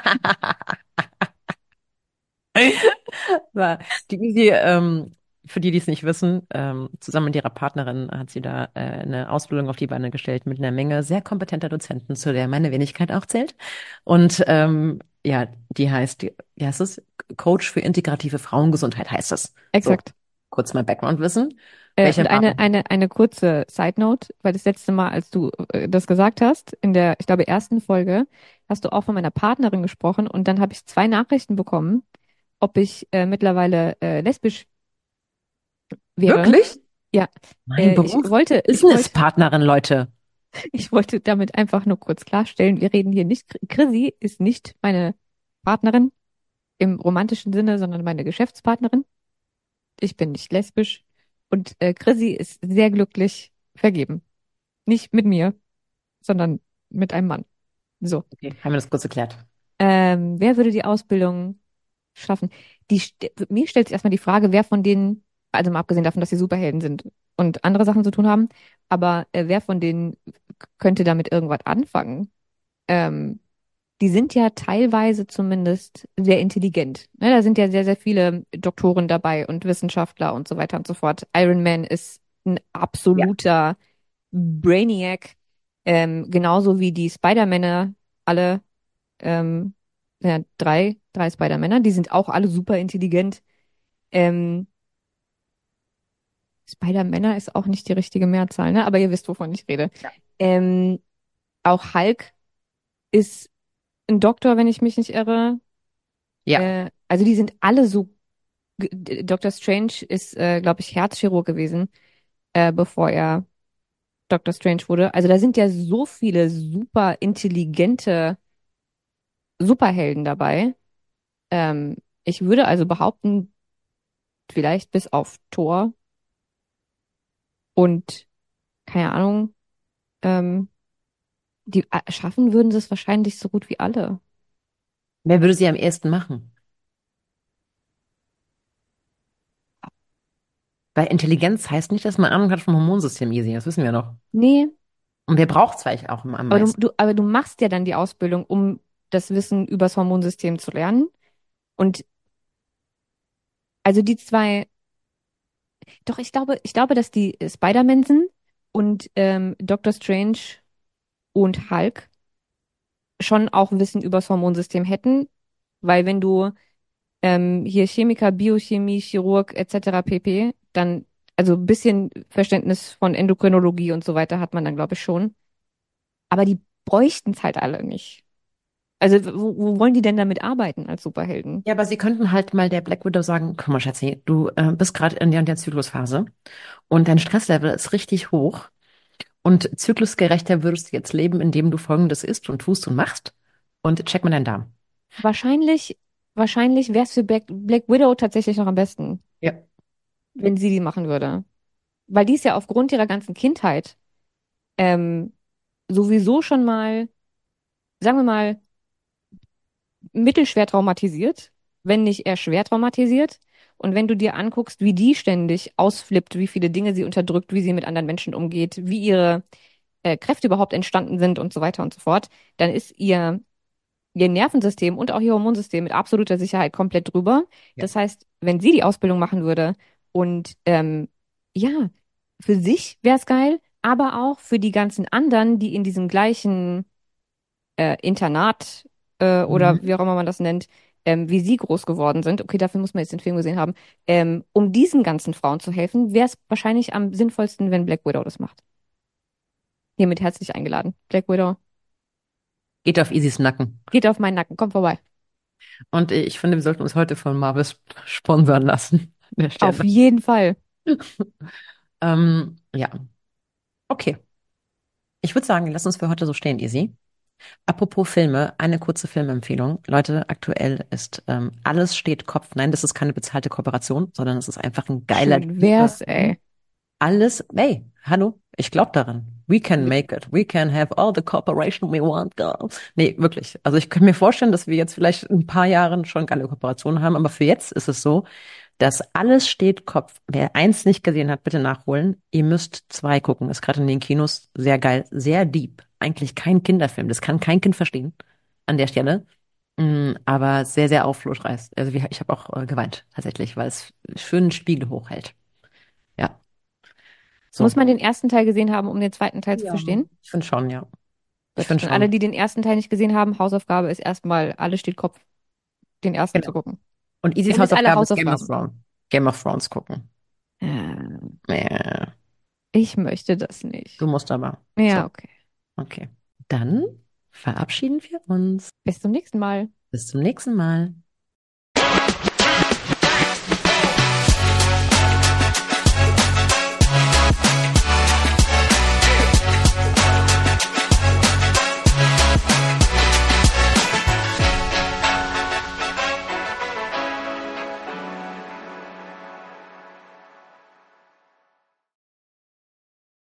Ja, die Easy, für die, die es nicht wissen, zusammen mit ihrer Partnerin hat sie da eine Ausbildung auf die Beine gestellt mit einer Menge sehr kompetenter Dozenten, zu der meine Wenigkeit auch zählt. Und ja, wie heißt es? Coach für integrative Frauengesundheit heißt es. So, Exakt. kurz mal Background-Wissen. Welcher Und Marvel? eine kurze Side Note, weil das letzte Mal, als du das gesagt hast, in der, ich glaube, ersten Folge, hast du auch von meiner Partnerin gesprochen und dann habe ich zwei Nachrichten bekommen, ob ich mittlerweile lesbisch wäre. Wirklich? Ja, Mein ich Beruf? wollte, Businesspartnerin, Leute. ich wollte damit einfach nur kurz klarstellen, wir reden hier nicht, Chrissy ist nicht meine Partnerin im romantischen Sinne, sondern meine Geschäftspartnerin. Ich bin nicht lesbisch und Chrissy ist sehr glücklich vergeben. Nicht mit mir, sondern mit einem Mann. So. Okay, haben wir das kurz erklärt. Wer würde die Ausbildung schaffen? Mir stellt sich erstmal die Frage, wer von denen, also mal abgesehen davon, dass sie Superhelden sind und andere Sachen zu tun haben, aber wer von denen könnte damit irgendwas anfangen? Ähm, Die sind ja teilweise zumindest sehr intelligent. Ne, da sind ja sehr, sehr viele Doktoren dabei und Wissenschaftler und so weiter und so fort. Iron Man ist ein Ja. absoluter Brainiac, genauso wie die Spider-Männer alle, ähm, ja, drei Spider-Männer, die sind auch alle super intelligent. Ähm, Spider-Männer ist auch nicht die richtige Mehrzahl, ne? Aber ihr wisst, wovon ich rede. Ja. Ähm, Auch Hulk ist ein Doktor, wenn ich mich nicht irre. Ja. Also die sind alle so. Dr. Strange ist, glaube ich, Herzchirurg gewesen, bevor er Dr. Strange wurde. Also da sind ja so viele super intelligente Superhelden dabei. Ich würde also behaupten, vielleicht bis auf Thor und keine Ahnung, ähm, die schaffen würden sie es wahrscheinlich so gut wie alle. Wer würde sie am ehesten machen? Weil Intelligenz heißt nicht, dass man Ahnung hat vom Hormonsystem easy. Das wissen wir noch. Nee, Und wer braucht es vielleicht auch am aber meisten? aber du machst ja dann die Ausbildung, um das Wissen über das Hormonsystem zu lernen. Und also die zwei, doch, ich glaube, dass die Spider-Man sind und Doctor Strange und Hulk schon auch Wissen über das Hormonsystem hätten, weil wenn du hier Chemiker, Biochemie, Chirurg etc. pp., dann, also ein bisschen Verständnis von Endokrinologie und so weiter hat man dann, glaube ich, schon. Aber die bräuchten es halt alle nicht. Also wo wollen die denn damit arbeiten als Superhelden? Ja, aber sie könnten halt mal der Black Widow sagen, guck mal, Schatzi, du bist gerade in der und der Zyklusphase und dein Stresslevel ist richtig hoch und zyklusgerechter würdest du jetzt leben, indem du Folgendes isst und tust und machst und check mal deinen Darm. Wahrscheinlich, wahrscheinlich wäre es für Black Widow tatsächlich noch am besten, Ja. wenn sie die machen würde. Weil die ist ja aufgrund ihrer ganzen Kindheit ähm, sowieso schon mal, sagen wir mal, mittelschwer traumatisiert, wenn nicht eher schwer traumatisiert. Und wenn du dir anguckst, wie die ständig ausflippt, wie viele Dinge sie unterdrückt, wie sie mit anderen Menschen umgeht, wie ihre Kräfte überhaupt entstanden sind und so weiter und so fort, dann ist ihr Nervensystem und auch ihr Hormonsystem mit absoluter Sicherheit komplett drüber. Ja. Das heißt, wenn sie die Ausbildung machen würde und ja, für sich wäre es geil, aber auch für die ganzen anderen, die in diesem gleichen Internat oder Mhm. wie auch immer man das nennt, wie sie groß geworden sind. Okay, dafür muss man jetzt den Film gesehen haben. Um diesen ganzen Frauen zu helfen, wäre es wahrscheinlich am sinnvollsten, wenn Black Widow das macht. Hiermit herzlich eingeladen. Black Widow, Geht auf Easys Nacken. geht auf meinen Nacken, komm vorbei. Und ich finde, wir sollten uns heute von Marvel sponsern lassen. An der Auf Stelle. jeden Fall. Ja, okay. Ich würde sagen, lass uns für heute so stehen, Easy. Apropos Filme, eine kurze Filmempfehlung. Leute, aktuell ist Alles steht Kopf. Nein, das ist keine bezahlte Kooperation, sondern es ist einfach ein geiler, Schön tiefer wär's, Film. ey. Alles, hey, hallo, ich glaube daran. We can make it. We can have all the cooperation we want, girl. Nee, wirklich. Also ich kann mir vorstellen, dass wir jetzt vielleicht in ein paar Jahren schon geile Kooperationen haben, aber für jetzt ist es so, dass Alles steht Kopf. Wer eins nicht gesehen hat, bitte nachholen. Ihr müsst zwei gucken. Ist gerade in den Kinos sehr geil, sehr deep. Eigentlich kein Kinderfilm. Das kann kein Kind verstehen an der Stelle. Aber sehr, sehr aufschlussreich. Also ich habe auch geweint tatsächlich, weil es schön einen Spiegel hochhält. Ja, Muss so. man den ersten Teil gesehen haben, um den zweiten Teil zu Ja. verstehen? Ich finde schon, ja. Ich Gut. finde Und alle, schon. die den ersten Teil nicht gesehen haben, Hausaufgabe ist erstmal, alles steht Kopf, den ersten zu Genau. gucken. Und Isis Ihr müsst alle Hausaufgabe ist Game of Hausaufgaben. Thrones. Game of Thrones gucken. Äh, Ja, Ich möchte das du nicht. musst aber. Ja, So, okay. okay. Dann verabschieden wir uns. Bis zum nächsten Mal. Bis zum nächsten Mal.